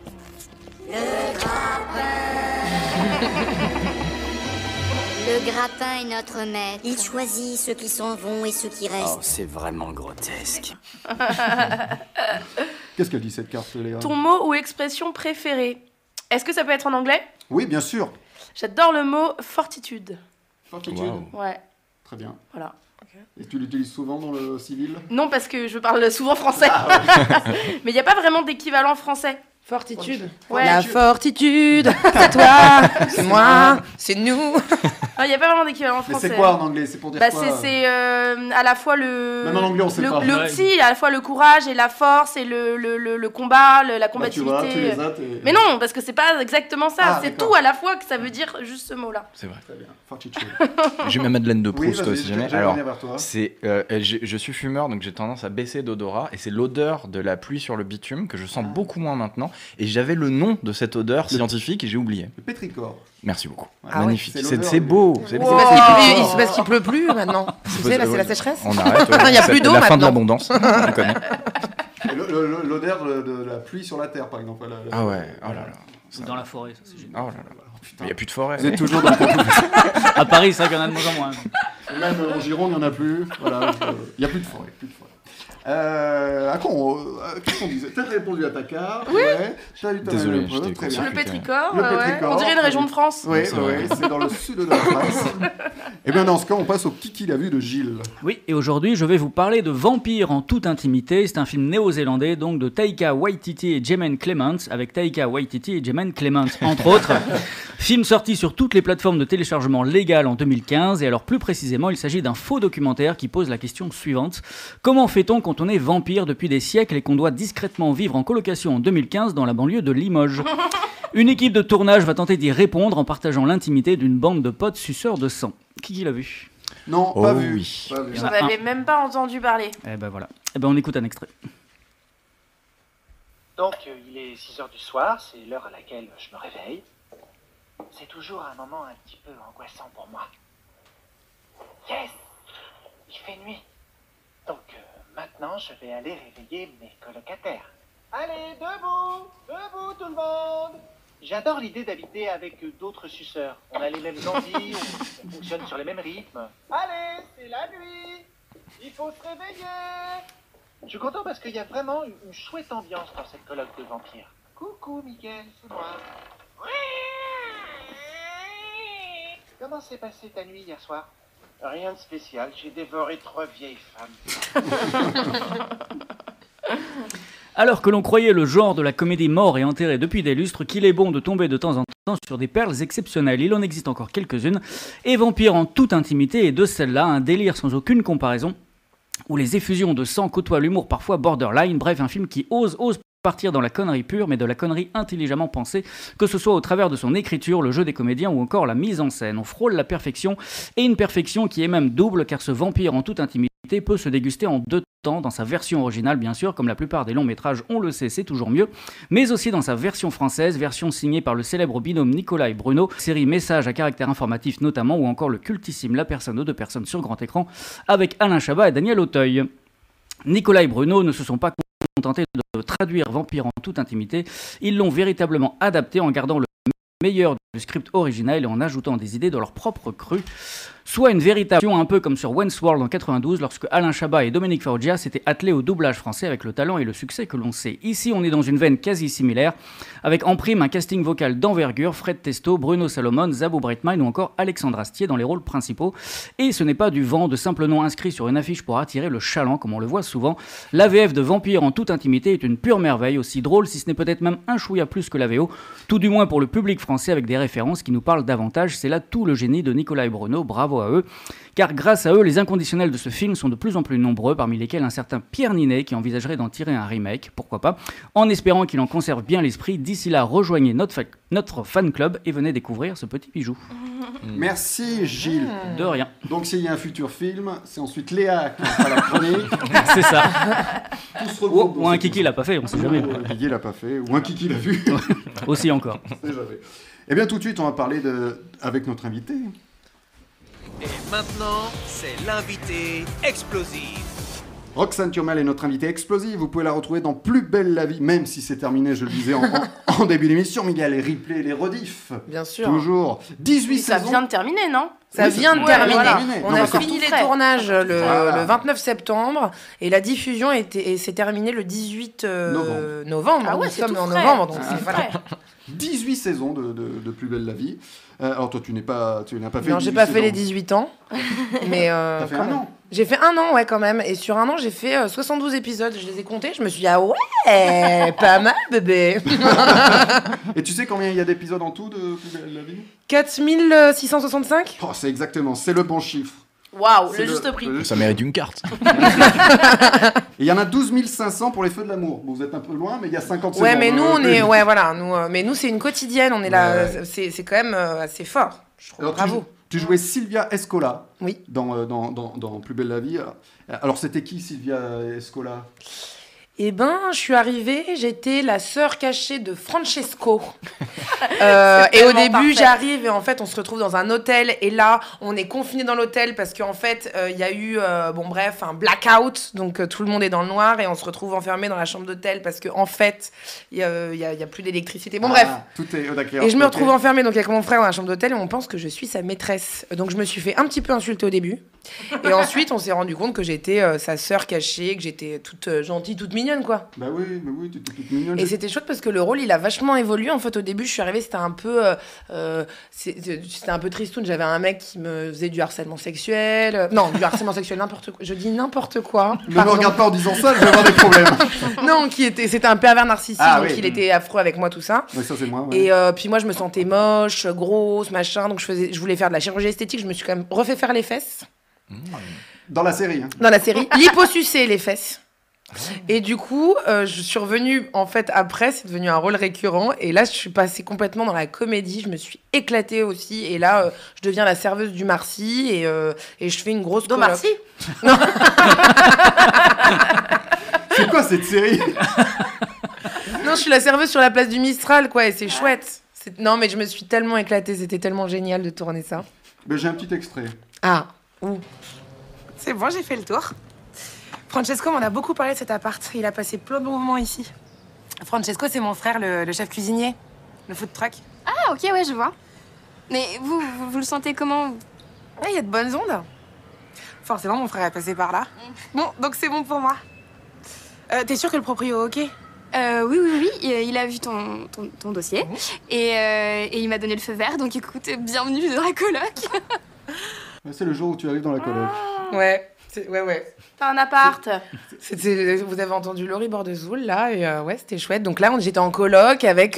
Le grappin est notre maître. Il choisit ceux qui s'en vont et ceux qui restent. C'est vraiment grotesque. Qu'est-ce qu'elle dit cette carte, Léa? Ton mot ou expression préférée? Est-ce que ça peut être en anglais? Oui, bien sûr. J'adore le mot fortitude. Fortitude. Wow. Ouais, Très bien. voilà. Et tu l'utilises souvent dans le civil? Non, parce que je parle souvent français. Mais il n'y a pas vraiment d'équivalent français. Fortitude. Ouais. La fortitude, c'est toi, c'est moi, c'est nous. Il n'y a pas vraiment d'équivalent Mais français. c'est quoi en anglais? C'est pour dire Bah, quoi? c'est à la fois le. Même en anglais, on sait pas. Le Ouais. petit, à la fois le courage et la force et le combat, la Bah, tu combativité. vois, tu les as. t'es- Mais non, parce que c'est pas exactement ça. Ah, c'est d'accord. tout à la fois que ça veut dire juste ce mot-là. C'est vrai. Très bien. Fortitude. J'ai ma Madeleine de Oui, Proust, vas-y, si jamais. j'allais Alors, revenir vers toi. c'est, je suis fumeur, donc j'ai tendance à baisser d'odorat, et c'est l'odeur de la pluie sur le bitume que je sens beaucoup moins maintenant. Et j'avais le nom de cette odeur scientifique et j'ai oublié. Le pétrichor. Merci beaucoup. Ah Magnifique. ouais, c'est C'est beau. C'est beau. C'est parce qu'il pleut plus maintenant. Tu sais, là, c'est la sécheresse. On arrête. Il y a plus d'eau La fin de maintenant. l'abondance. On connaît. Et l'odeur de la pluie sur la terre, par exemple. Ah ouais. Oh là là. Ou dans la forêt, ça c'est génial. Oh là là. Il n'y a plus de forêt. Vous êtes toujours dans le À Paris, c'est vrai qu'il y en a de moins en moins. Même en Gironde, il n'y en a plus. Voilà, il n'y a plus de forêt. Qu'est-ce qu'on disait? T'as répondu à ta carte. Oui. Ouais. Désolé, très bien. Le Pétricor, Le ouais. Pétricor. On dirait une région de France. Oui, C'est vrai. c'est dans le sud de la France. Et bien dans ce cas, on passe au Kiki l'a vu de Gilles. Oui, et aujourd'hui, je vais vous parler de Vampire en toute intimité. C'est un film néo-zélandais, donc de Taika Waititi et Jemaine Clement, avec Taika Waititi et Jemaine Clement, entre autres. Film sorti sur toutes les plateformes de téléchargement légales en 2015, et alors plus précisément, il s'agit d'un faux documentaire qui pose la question suivante. Comment fait-on quand on est vampire depuis des siècles et qu'on doit discrètement vivre en colocation en 2015 dans la banlieue de Limoges? Une équipe de tournage va tenter d'y répondre en partageant l'intimité d'une bande de potes suceurs de sang. Qui l'a vu? Non, Oh pas vu. oui. Pas vu. J'en avais même pas entendu parler. Eh ben voilà. Eh ben on écoute un extrait. Donc, il est 6h du soir, c'est l'heure à laquelle je me réveille. C'est toujours un moment un petit peu angoissant pour moi. Yes! Il fait nuit. Donc, maintenant, je vais aller réveiller mes colocataires. Allez, debout! Debout, tout le monde! J'adore l'idée d'habiter avec d'autres suceurs. On a les mêmes envies, on fonctionne sur les mêmes rythmes. Allez, c'est la nuit! Il faut se réveiller! Je suis content parce qu'il y a vraiment une chouette ambiance dans cette colloque de vampires. Coucou, Miguel, c'est moi. Comment s'est passée ta nuit hier soir? Rien de spécial, j'ai dévoré 3 vieilles femmes. Alors que l'on croyait le genre de la comédie mort et enterrée depuis des lustres, qu'il est bon de tomber de temps en temps sur des perles exceptionnelles. Il en existe encore quelques-unes. Et Vampire en toute intimité est de celle-là, un délire sans aucune comparaison, où les effusions de sang côtoient l'humour parfois borderline. Bref, un film qui ose partir dans la connerie pure, mais de la connerie intelligemment pensée, que ce soit au travers de son écriture, le jeu des comédiens ou encore la mise en scène. On frôle la perfection, et une perfection qui est même double, car ce Vampire en toute intimité peut se déguster en 2 temps, dans sa version originale bien sûr, comme la plupart des longs métrages, on le sait, c'est toujours mieux, mais aussi dans sa version française, version signée par le célèbre binôme Nicolas et Bruno, série Message à caractère informatif notamment, ou encore le cultissime La personne aux 2 personnes sur grand écran, avec Alain Chabat et Daniel Auteuil. Nicolas et Bruno ne se sont pas contentés de traduire Vampire en toute intimité, ils l'ont véritablement adapté en gardant le meilleur du script original et en ajoutant des idées de leur propre cru. Soit une véritable un peu comme sur Westworld en 92 lorsque Alain Chabat et Dominique Farrugia s'étaient attelés au doublage français avec le talent et le succès que l'on sait. Ici, on est dans une veine quasi similaire, avec en prime un casting vocal d'envergure, Fred Testo, Bruno Salomon, Zabou Breitman ou encore Alexandre Astier dans les rôles principaux. Et ce n'est pas du vent de simples noms inscrits sur une affiche pour attirer le chaland comme on le voit souvent. L'AVF de Vampire en toute intimité est une pure merveille, aussi drôle si ce n'est peut-être même un chouïa plus que la VO, tout du moins pour le public français avec des références qui nous parlent davantage. C'est là tout le génie de Nicolas et Bruno, bravo à eux. Car grâce à eux, les inconditionnels de ce film sont de plus en plus nombreux, parmi lesquels un certain Pierre Ninet qui envisagerait d'en tirer un remake, pourquoi pas, en espérant qu'il en conserve bien l'esprit. D'ici là, rejoignez notre fan club et venez découvrir ce petit bijou. Merci Gilles. De rien. Donc s'il y a un futur film, c'est ensuite Léa qui fera la chronique. C'est ça. Tout se regroupe Ou un Kiki l'a pas fait, on sait jamais. Un Kiki l'a pas fait, ou un Kiki l'a vu. Aussi encore. On sait jamais. Et bien tout de suite, on va parler avec notre invité. Et maintenant, c'est l'invité explosif. Roxane Turmel est notre invitée explosive. Vous pouvez la retrouver dans Plus belle la vie, même si c'est terminé, je le disais en début d'émission, mais il y a les replays, les rediffs. Bien sûr. Toujours. 18 Ça saisons. vient de terminer, non? Ça vient de terminer. voilà. On a fini les tournages le 29 septembre et la diffusion s'est terminée le 18 novembre. Ah ouais, Nous c'est sommes tout en frais. novembre, donc C'est c'est voilà. frais. 18 saisons de Plus belle la vie. Alors toi, tu n'as pas fait. Non, j'ai pas fait les 18 ans, mais T'as fait quand un même. an. J'ai fait 1 an, ouais, quand même. Et sur 1 an, j'ai fait 72 épisodes. Je les ai comptés. Je me suis dit, ah ouais, pas mal, bébé. Et tu sais combien il y a d'épisodes en tout de Plus belle la vie? 4665. Oh, c'est exactement, c'est le bon chiffre. Waouh, C'est le juste prix. Ça mérite une carte. Et il y en a 12 500 pour les Feux de l'amour. Bon, vous êtes un peu loin, mais il y a 50 Ouais, secondes. mais nous, on est, ouais, voilà, mais nous, c'est une quotidienne. On est là, Ouais. c'est quand même assez fort. Je trouve. Alors, Bravo. Tu jouais Sylvia Escola Oui. dans Plus belle la vie. Alors, c'était qui Sylvia Escola? Eh ben, je suis arrivée, j'étais la sœur cachée de Francesco. Et au tellement début, parfait. j'arrive et en fait, on se retrouve dans un hôtel. Et là, on est confiné dans l'hôtel parce qu'en fait, il y a eu, un blackout. Donc, tout le monde est dans le noir et on se retrouve enfermé dans la chambre d'hôtel parce qu'en fait, il y a plus d'électricité. Bon, bref. Tout est d'accord. Et je me ok. retrouve enfermée donc avec mon frère dans la chambre d'hôtel et on pense que je suis sa maîtresse. Donc, je me suis fait un petit peu insulter au début. Et ensuite, on s'est rendu compte que j'étais sa sœur cachée, que j'étais toute gentille, toute mignonne, quoi. Bah oui, tu étais toute mignonne. Et c'était chouette parce que le rôle, il a vachement évolué. En fait, au début, je suis arrivée, c'était un peu, c'était un peu tristoun. J'avais un mec qui me faisait du harcèlement sexuel. Non, du harcèlement sexuel, n'importe quoi. Je dis n'importe quoi. Ne me regarde pas en disant ça, je vais avoir des problèmes. Non, c'était un pervers narcissique, Ah, donc oui. il était affreux avec moi, tout ça. Ouais, ça, c'est moi. Ouais. Et puis moi, je me sentais moche, grosse, machin. Donc je voulais faire de la chirurgie esthétique. Je me suis quand même refait faire les fesses. Dans la série. Hein. Dans la série. Liposucer les fesses. Et du coup, je suis revenue, en fait, après, c'est devenu un rôle récurrent. Et là, je suis passée complètement dans la comédie. Je me suis éclatée aussi. Et là, je deviens la serveuse du Marcy. Et je fais une grosse coloc. Marcy Non. C'est quoi cette série? Non, je suis la serveuse sur la place du Mistral, quoi. Et c'est chouette. Non, mais je me suis tellement éclatée. C'était tellement génial de tourner ça. Ben, j'ai un petit extrait. Ah, où? C'est bon, j'ai fait le tour. Francesco m'en a beaucoup parlé de cet appart. Il a passé plein de bons moments ici. Francesco, c'est mon frère, le chef cuisinier. Le food truck. Ah, ok, ouais, je vois. Mais vous le sentez comment? Il y a de bonnes ondes. Forcément, mon frère est passé par là. Bon, donc c'est bon pour moi. T'es sûr que le proprio est ok? Oui, il a vu ton dossier et il m'a donné le feu vert, donc écoute, bienvenue dans la coloc. Ouais, c'est le jour où tu arrives dans la coloc. Ouais. Ouais. T'as un appart. Vous avez entendu Laurie Bordezoul, là, et ouais, c'était chouette. Donc là, j'étais en coloc avec...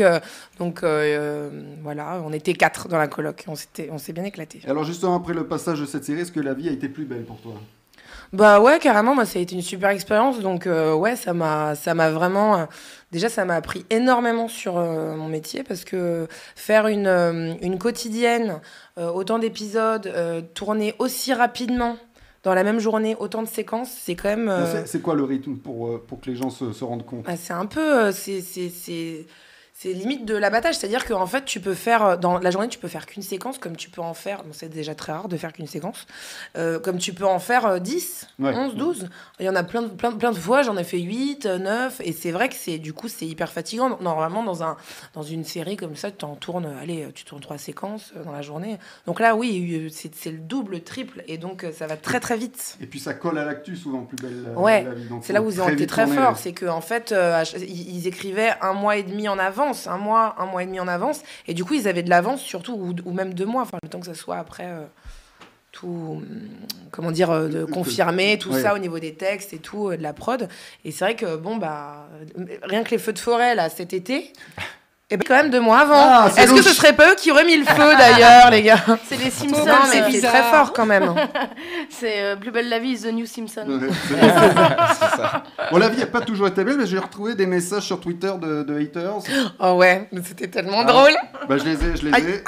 voilà, on était 4 dans la coloc. On s'est bien éclatés. Alors justement, après le passage de cette série, est-ce que la vie a été plus belle pour toi? Bah ouais, carrément, moi, ça a été une super expérience. Donc ouais, ça m'a vraiment... déjà, ça m'a appris énormément sur mon métier parce que faire une quotidienne, autant d'épisodes, tourner aussi rapidement... Dans la même journée, autant de séquences, c'est quand même... C'est quoi le rythme pour que les gens se rendent compte? C'est un peu... C'est limite de l'abattage. C'est-à-dire qu'en fait, tu peux faire... Dans la journée, tu peux faire qu'une séquence, comme tu peux en faire... Bon, c'est déjà très rare de faire qu'une séquence. Comme tu peux en faire 10, 11, 12. Il y en a plein de fois, j'en ai fait 8, 9. Et c'est vrai que c'est hyper fatigant. Normalement, dans une série comme ça, tu tournes 3 séquences dans la journée. Donc là, oui, c'est le double, le triple. Et donc, ça va très, très vite. Et puis, ça colle à l'actu, souvent, plus belle ouais, la vie. Donc, c'est là où ils ont été très forts. C'est qu'en fait, ils écrivaient 1 mois et demi en avance. 1 mois et demi en avance. Et du coup, ils avaient de l'avance, surtout, ou même 2 mois. Enfin, le temps que ça soit après... tout, comment dire, de confirmer tout ça au niveau des textes et tout, de la prod. Et c'est vrai que, rien que les feux de forêt, là, cet été, et quand même 2 mois avant. Est-ce que ce serait pas eux qui auraient mis le feu, d'ailleurs, les gars? C'est les Simpsons. Non, mais c'est très fort, quand même. C'est Plus belle la vie is the new Simpson. C'est ça. Bon, la vie n'a pas toujours été belle, mais j'ai retrouvé des messages sur Twitter de haters. Oh ouais, mais c'était tellement drôle. Bah, je les ai.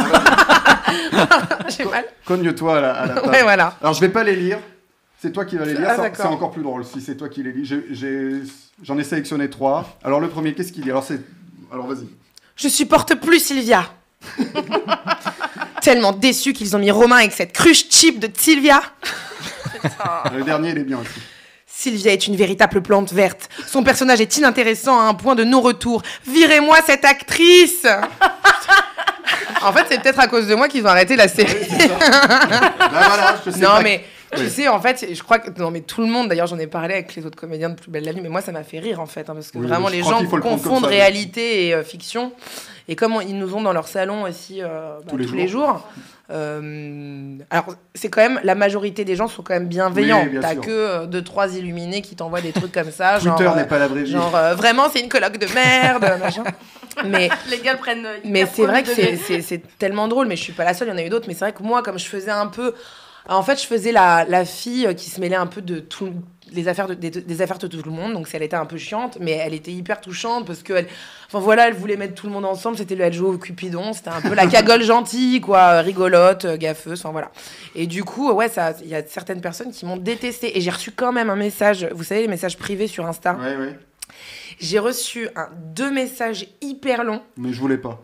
J'ai mal. Cogne-toi à la page. Ouais, voilà. Alors, je vais pas les lire. C'est toi qui vas les lire. C'est d'accord. encore plus drôle si c'est toi qui les lis. J'en ai sélectionné 3. Alors, le premier, qu'est-ce qu'il dit? Alors, vas-y. Je supporte plus Sylvia. Tellement déçu qu'ils ont mis Romain avec cette cruche cheap de Sylvia. Le dernier, il est bien aussi. Sylvia est une véritable plante verte. Son personnage est inintéressant à un point de non-retour. Virez-moi cette actrice. En fait, c'est peut-être à cause de moi qu'ils ont arrêté la série. Voilà, je sais non, pas. mais tu sais, en fait, je crois que... Non, mais tout le monde, d'ailleurs, j'en ai parlé avec les autres comédiens de Plus belle la vie, mais moi, ça m'a fait rire, en fait, parce que vraiment, les gens confondent réalité et fiction. Et comme ils nous ont dans leur salon aussi tous les jours. Alors, c'est quand même... La majorité des gens sont quand même bienveillants. Oui, T'as que 2-3 illuminés qui t'envoient des trucs comme ça. Twitter n'est pas l'abrévié. Vraiment, c'est une coloc de merde, machin. Mais les gars le prennent. Mais c'est vrai que c'est tellement drôle, mais je suis pas la seule, il y en a eu d'autres. Mais c'est vrai que moi, comme je faisais un peu... En fait, je faisais la fille qui se mêlait un peu de tout... des affaires de tout le monde, donc elle était un peu chiante, mais elle était hyper touchante parce que elle voulait mettre tout le monde ensemble, elle jouait au Cupidon, c'était un peu la cagole gentille, quoi, rigolote, gaffeuse, enfin voilà. Et du coup, ouais, il y a certaines personnes qui m'ont détestée, et j'ai reçu quand même un message, vous savez, les messages privés sur Insta. Ouais. J'ai reçu 2 messages hyper longs. Mais je voulais pas.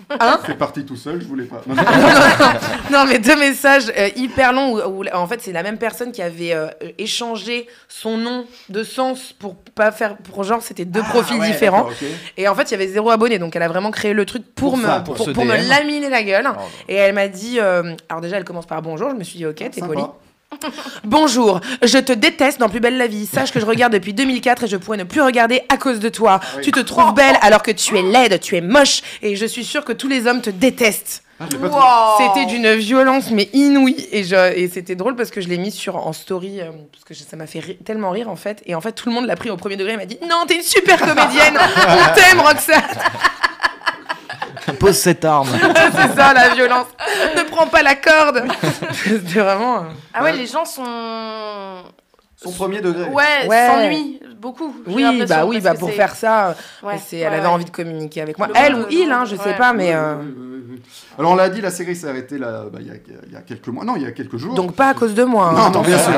Hein? C'est parti tout seul, je voulais pas. Non, mais 2 messages hyper longs où, en fait, c'est la même personne qui avait échangé son nom de sens pour pas faire. Pour genre, c'était 2 profils différents. Okay. Et en fait, il y avait 0 abonnés. Donc, elle a vraiment créé le truc pour me laminer la gueule. Oh. Et elle m'a dit. Alors, déjà, elle commence par bonjour. Je me suis dit, ok, t'es poli. Bonjour, je te déteste dans Plus belle la vie. Sache que je regarde depuis 2004 et je pourrais ne plus regarder à cause de toi. Oui. Tu te trouves belle alors que tu es laide, tu es moche et je suis sûre que tous les hommes te détestent. C'était d'une violence mais inouïe et c'était drôle parce que je l'ai mis en story parce que ça m'a fait tellement rire en fait et en fait tout le monde l'a pris au premier degré et m'a dit non t'es une super comédienne, on t'aime Roxane. Pose cette arme. C'est ça la violence. Ne prends pas la corde. C'était vraiment. Ah ouais, les gens sont. Son premier degré. Ouais. S'ennuient beaucoup. Oui, pour faire ça, elle avait envie de communiquer avec moi. Elle ou il, je sais pas, mais. Alors on l'a dit, la série s'est arrêtée là, il y a quelques mois. Non, il y a quelques jours. Donc pas à cause de moi. Non, bien sûr.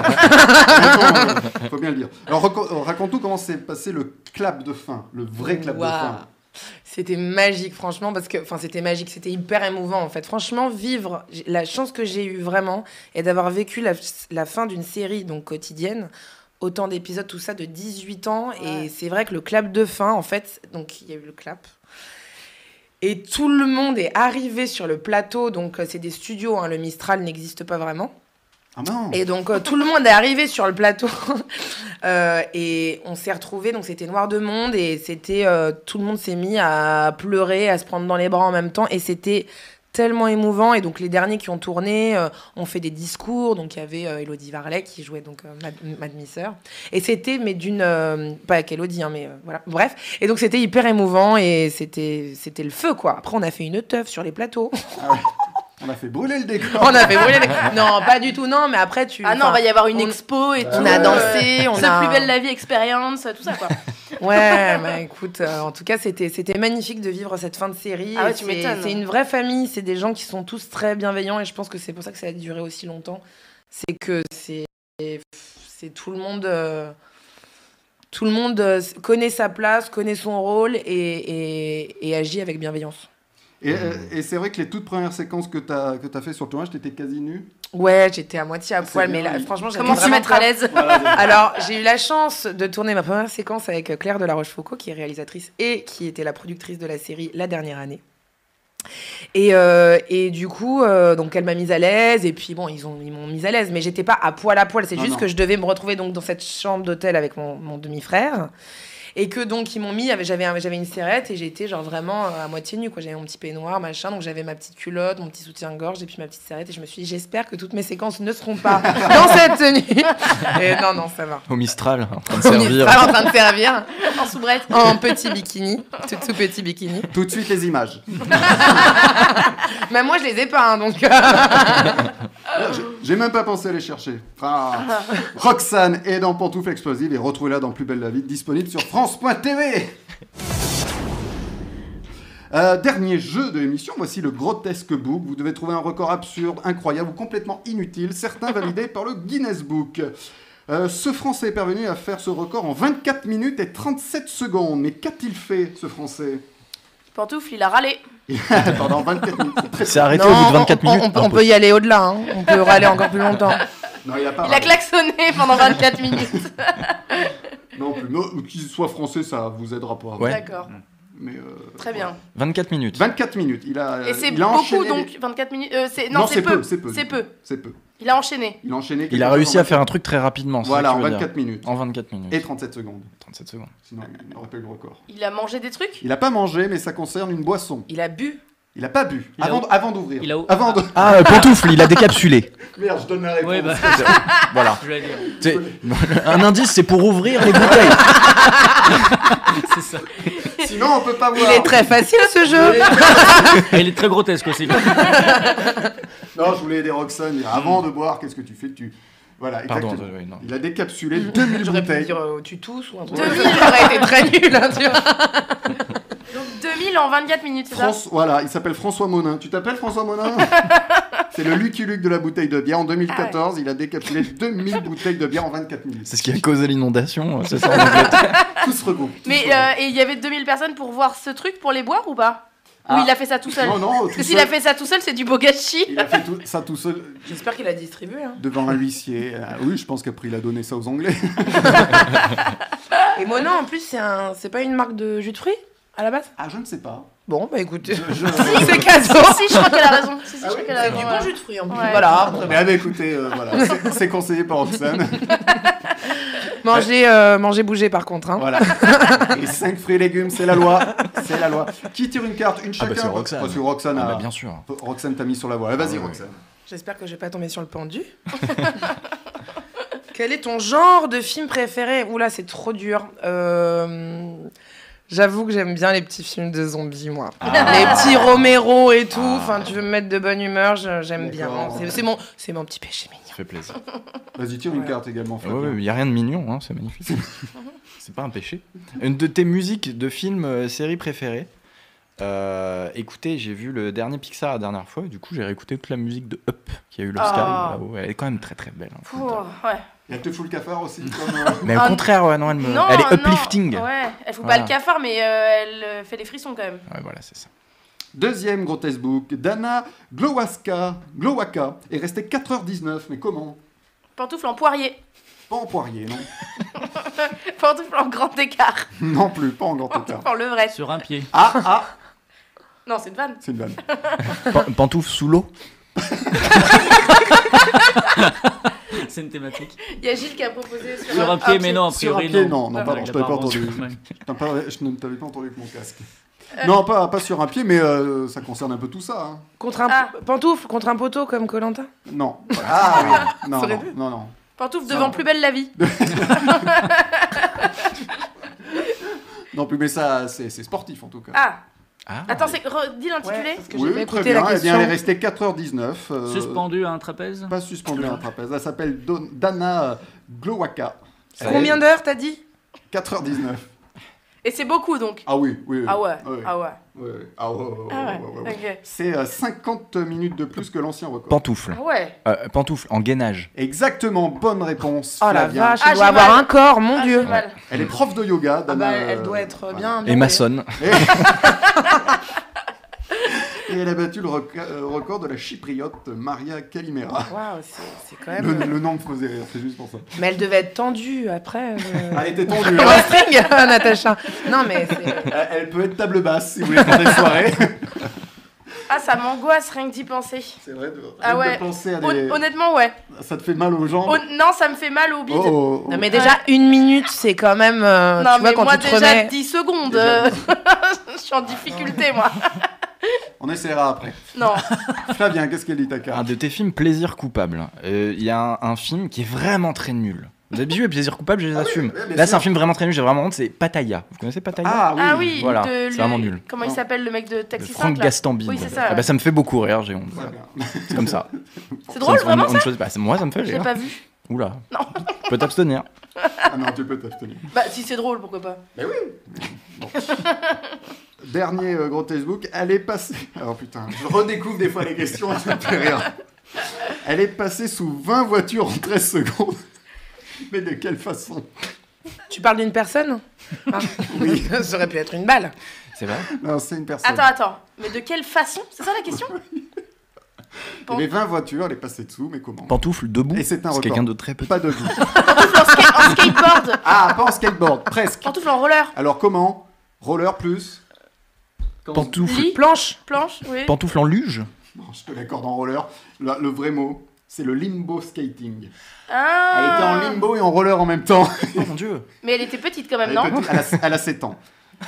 Faut bien le dire. Alors raconte-nous comment s'est passé le clap de fin, le vrai clap de fin. C'était magique, franchement, c'était magique, c'était hyper émouvant, en fait. Franchement, vivre, la chance que j'ai eue vraiment est d'avoir vécu la fin d'une série, donc quotidienne, autant d'épisodes, tout ça, de 18 ans. Ouais. Et c'est vrai que le clap de fin, en fait, donc il y a eu le clap. Et tout le monde est arrivé sur le plateau, donc c'est des studios, le Mistral n'existe pas vraiment. Ah non. Et donc tout le monde est arrivé sur le plateau et on s'est retrouvés, donc c'était noir de monde et c'était tout le monde s'est mis à pleurer, à se prendre dans les bras en même temps et c'était tellement émouvant. Et donc les derniers qui ont tourné ont fait des discours, donc il y avait Élodie Varlet qui jouait donc ma demi-sœur et c'était mais pas qu'Élodie mais voilà, bref, et donc c'était hyper émouvant et c'était le feu quoi. Après on a fait une teuf sur les plateaux. Ah ouais. On a fait brûler le décor. Non, pas du tout, non, mais après tu... Ah non, va y avoir une expo et tout. On a dansé, on a... Plus belle la vie expérience, tout ça, quoi. Ouais, bah écoute, en tout cas, c'était magnifique de vivre cette fin de série. Ah ouais, tu m'étonnes. C'est une vraie famille, c'est des gens qui sont tous très bienveillants et je pense que c'est pour ça que ça a duré aussi longtemps. C'est que c'est tout le monde... Tout le monde connaît sa place, connaît son rôle et agit avec bienveillance. Et c'est vrai que les toutes premières séquences que t'as fait sur le tournage, t'étais quasi nue. Ouais, j'étais à moitié à poil, mais là, franchement, j'avais comment se mettre à l'aise. Alors, j'ai eu la chance de tourner ma première séquence avec Claire de la Rochefoucauld, qui est réalisatrice et qui était la productrice de la série la dernière année. Et du coup, donc elle m'a mise à l'aise, et puis bon, ils m'ont mise à l'aise, mais j'étais pas à poil, c'est juste que je devais me retrouver donc dans cette chambre d'hôtel avec mon demi-frère. Et que donc ils m'ont mis, j'avais une serrette et j'étais genre vraiment à moitié nue quoi. J'avais mon petit peignoir machin, donc j'avais ma petite culotte, mon petit soutien-gorge et puis ma petite serrette et je me suis dit j'espère que toutes mes séquences ne seront pas dans cette tenue. Et non ça va. Au Mistral en train de servir. Mistral en train de servir. En soubrette. En petit bikini, tout petit bikini. Tout de suite les images. Même moi je les ai pas donc. J'ai même pas pensé à les chercher. Roxane est dans Pantoufles Explosives et retrouvez-la dans Plus belle la vie, disponible sur France.tv. Dernier jeu de l'émission, voici le Grotesque Book. Vous devez trouver un record absurde, incroyable ou complètement inutile, certains validés par le Guinness Book. Ce Français est parvenu à faire ce record en 24 minutes et 37 secondes. Mais qu'a-t-il fait, ce Français ? Pantoufle, il a râlé. Pendant 24 minutes. C'est arrêté au bout de 24 minutes. On peut y aller au-delà. On peut râler encore plus longtemps. Non, il a klaxonné pendant 24 minutes. Non plus. Qu'il soit français, ça vous aidera pas. Ouais. D'accord. Mais très bien. 24 minutes. 24 minutes. Et c'est beaucoup donc 24 minutes. Non, c'est peu. C'est peu. Il a enchaîné. Il a réussi à faire un truc très rapidement. Voilà, en 24 minutes. En 24 minutes. Et 37 secondes. 37 secondes. Sinon, il n'aurait pas eu le record. Il a mangé des trucs ? Il n'a pas mangé, mais ça concerne une boisson. Il a bu ? Il n'a pas bu. Avant d'ouvrir. Ah, Pantoufle, il a décapsulé. Merde, je donne la réponse. Ouais, bah. Voilà. Je vais dire. Un indice, c'est pour ouvrir les bouteilles. C'est ça. Sinon, on peut pas voir. Il est très facile ce jeu. Et il est très grotesque aussi. Non, je voulais aider Roxane. Avant de boire, qu'est-ce que tu fais ? Voilà, pardon, il a décapsulé 2000 J'aurais bouteilles. pu dire tu tousses ou un truc. 2000 aurait été très nul, tu vois. Donc 2000 en 24 minutes, c'est ça ? Voilà, il s'appelle François Monin. Tu t'appelles François Monin ? C'est le Lucky Luke de la bouteille de bière. En 2014, il a décapsulé 2000 bouteilles de bière en 24 minutes. C'est ce qui a causé l'inondation, c'est ça en Angleterre. Tout se regroupe. Mais et il y avait 2000 personnes pour voir ce truc, pour les boire ou pas ? Ou il a fait ça tout seul? Non, Parce que s'il a fait ça tout seul, c'est du beau gâchis. Il a fait ça tout seul. J'espère qu'il a distribué. Hein. Devant un huissier. Oui, je pense qu'après il a donné ça aux Anglais. Et Monin, en plus, c'est pas une marque de jus de fruits à la base? Ah, je ne sais pas. Bon, bah écoute, Si, c'est cadeau. Si, je crois qu'elle a raison. Si, je crois qu'elle a C'est raison. du bon jus de fruits en plus. Ouais. Voilà. Mais écoutez, voilà, c'est conseillé par Roxane. Manger, bouger par contre. Hein. Voilà. Les 5 fruits et légumes, c'est la loi. C'est la loi. Qui tire une carte? Une chacun. c'est Roxane. Parce que Roxane a... bien sûr. Roxane t'a mis sur la voie. Vas-y, ouais. Roxane. J'espère que je vais pas tomber sur le pendu. Quel est ton genre de film préféré? Oula, c'est trop dur. J'avoue que j'aime bien les petits films de zombies, moi. Les petits Romero et tout. Enfin, tu veux me mettre de bonne humeur, j'aime bien. C'est mon petit péché mignon. Ça fait plaisir. Vas-y, tire une carte également. Il n'y a rien de mignon, hein, c'est magnifique. C'est pas un péché. Une de tes musiques de films, séries préférées? Écoutez, j'ai vu le dernier Pixar la dernière fois, et du coup j'ai réécouté toute la musique de Up qui a eu l'Oscar. Là-haut. Elle est quand même très très belle. Hein, ouais. Elle te fout le cafard aussi comme, Mais au contraire, ouais, non, elle est uplifting. Ouais, elle fout pas le cafard, mais elle fait des frissons quand même. Ouais, voilà, c'est ça. Deuxième gros textbook. Dana Glowacka est restée 4h19. Mais comment? Pantoufle en poirier. Pas en poirier, non. Pantoufle en grand écart. Non plus, pas en grand écart. Pantoufle en levrette. Sur un pied. Ah. Non, c'est une vanne. C'est une vanne. Pantoufle sous l'eau. C'est une thématique. Il y a Gilles qui a proposé sur un pied, mais non, a sur priori un pied, non. Non, pardon, je t'avais pas entendu. Ouais. Je ne t'avais pas entendu avec mon casque. Non, pas sur un pied, mais ça concerne un peu tout ça. Hein. Contre un pantoufle, contre un poteau comme Koh-Lanta? Non. Ah oui. Non. Pantoufle devant Plus belle la vie. Non, plus mais ça, c'est sportif en tout cas. Attends, dis l'intitulé. Oui, très bien. Eh bien, elle est restée 4h19. Suspendue à un trapèze? Pas suspendue à un trapèze. Elle s'appelle Dana Glowacka. Combien d'heures t'as dit? 4h19. Et c'est beaucoup donc. Ah oui. Ah ouais. Okay. C'est 50 minutes de plus que l'ancien record. Pantoufle. Ouais. Pantoufle en gainage. Exactement, bonne réponse. Oh la Flavien. vache, elle doit avoir un corps, mon Dieu. Elle est prof de yoga. Dana, elle doit être bien. Et maçonne. Et elle a battu le record de la chypriote Maria Kalimera. Waouh, c'est quand même... Le nom me faisait rire, c'est juste pour ça. Mais elle devait être tendue après. Elle était tendue. Le string, Natacha. Non, mais elle peut être table basse si vous voulez faire des soirées. Ah, ça m'angoisse rien que d'y penser. C'est vrai de penser à des... Honnêtement, ouais. Ça te fait mal aux jambes? Non, ça me fait mal au bide. Non, mais déjà, 1 minute, c'est quand même... non, tu vois, quand moi, tu te déjà, remets... 10 secondes. Je suis en difficulté, moi. On essaiera après. Non. Flavien, qu'est-ce qu'elle dit ta carte? Un de tes films plaisir coupable. Il y a un film qui est vraiment très nul. D'habitude, les plaisirs coupables, je les assume. Là, c'est un film vraiment très nul, j'ai vraiment honte, c'est Pattaya. Vous connaissez Pattaya? Ah oui, voilà, c'est vraiment nul. Comment il s'appelle le mec de Taxi 5 Franck Gastambide. Oui, c'est ça. Ça me fait beaucoup rire, j'ai honte. C'est comme ça. C'est drôle, vraiment ça? Moi, ça me fait rire. Je l'ai pas vu. Oula. Non. Tu peux t'abstenir. Ah non, tu peux t'abstenir. Bah, si c'est drôle, pourquoi pas? Mais oui. Bon. Dernier gros textbook, elle est passée... Alors putain, je redécouvre des fois les questions, ça me fait rire. Elle est passée sous 20 voitures en 13 secondes. Mais de quelle façon? Tu parles d'une personne? Oui. Ça aurait pu être une balle. C'est vrai? Non, c'est une personne. Attends. Mais de quelle façon? C'est ça la question? Il y avait 20 voitures, elle est passée dessous, mais comment? Pantoufle debout? Et c'est un record. Quelqu'un de très petit. Pas debout. Pantoufle en skateboard? Ah, pas en skateboard, presque. Pantoufle en roller? Alors comment? Roller plus? Pantoufle. Planche, oui. Pantoufle en luge? Non, je te l'accorde en roller. Le vrai mot, c'est le limbo skating. Ah. Elle était en limbo et en roller en même temps. Oh mon Dieu. Mais elle était petite quand même, non? Elle a 7 ans.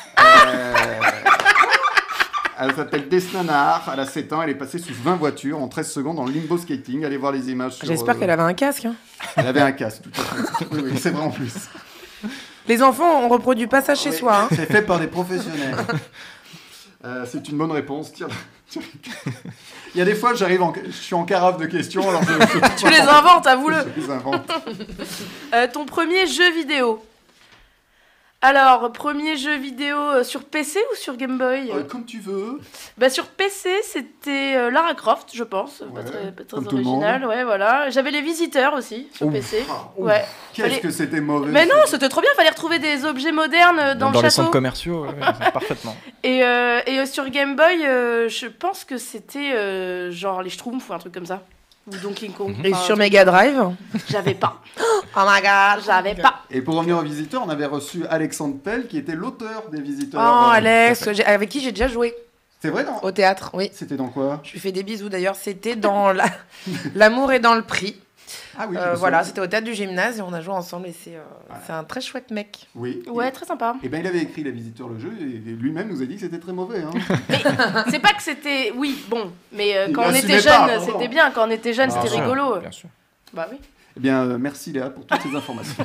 Elle s'appelle Desna Nahar, elle a 7 ans, elle est passée sous 20 voitures en 13 secondes en limbo skating. Allez voir les images sur... J'espère qu'elle avait un casque. Hein. Elle avait un casque, tout à fait. Oui, c'est vrai en plus. Les enfants, on reproduit pas ça chez soi. Hein. C'est fait par des professionnels. C'est une bonne réponse. Tiens. Il y a des fois, je suis en carafe de questions. Alors tu les inventes, avoue-le. Je les invente. Ton premier jeu vidéo? Alors, premier jeu vidéo sur PC ou sur Game Boy Comme tu veux. Bah, sur PC, c'était Lara Croft, je pense. Ouais, pas très comme tout le original, monde. ouais, voilà. J'avais les Visiteurs aussi, sur PC. Ouais. Qu'est-ce que c'était mauvais. Mais non, c'était trop bien, fallait retrouver des objets modernes dans le les château. centres commerciaux, parfaitement. Et sur Game Boy, je pense que c'était genre les Schtroumpfs ou un truc comme ça. Ou Donkey Kong. Et sur Mega Drive? J'avais pas. Oh my god, j'avais pas. Et pour revenir aux Visiteurs, on avait reçu Alexandre Pell, qui était l'auteur des Visiteurs. Oh, Alex, avec qui j'ai déjà joué. C'est vrai, non? Au théâtre, oui. C'était dans quoi? Je lui fais des bisous d'ailleurs. C'était dans L'amour est dans le prix. Ah oui, voilà, c'était au théâtre du gymnase et on a joué ensemble et c'est un très chouette mec. Oui. Ouais, très sympa. Et ben il avait écrit Les Visiteurs, le jeu, et lui-même nous a dit que c'était très mauvais. Hein. Mais c'est pas que c'était... Oui, bon, mais quand Il on était l'assumait pas, jeune, c'était bien. Quand on était jeune, c'était sûr, rigolo. Bien sûr. Bah oui. Eh bien, merci Léa pour toutes ces informations.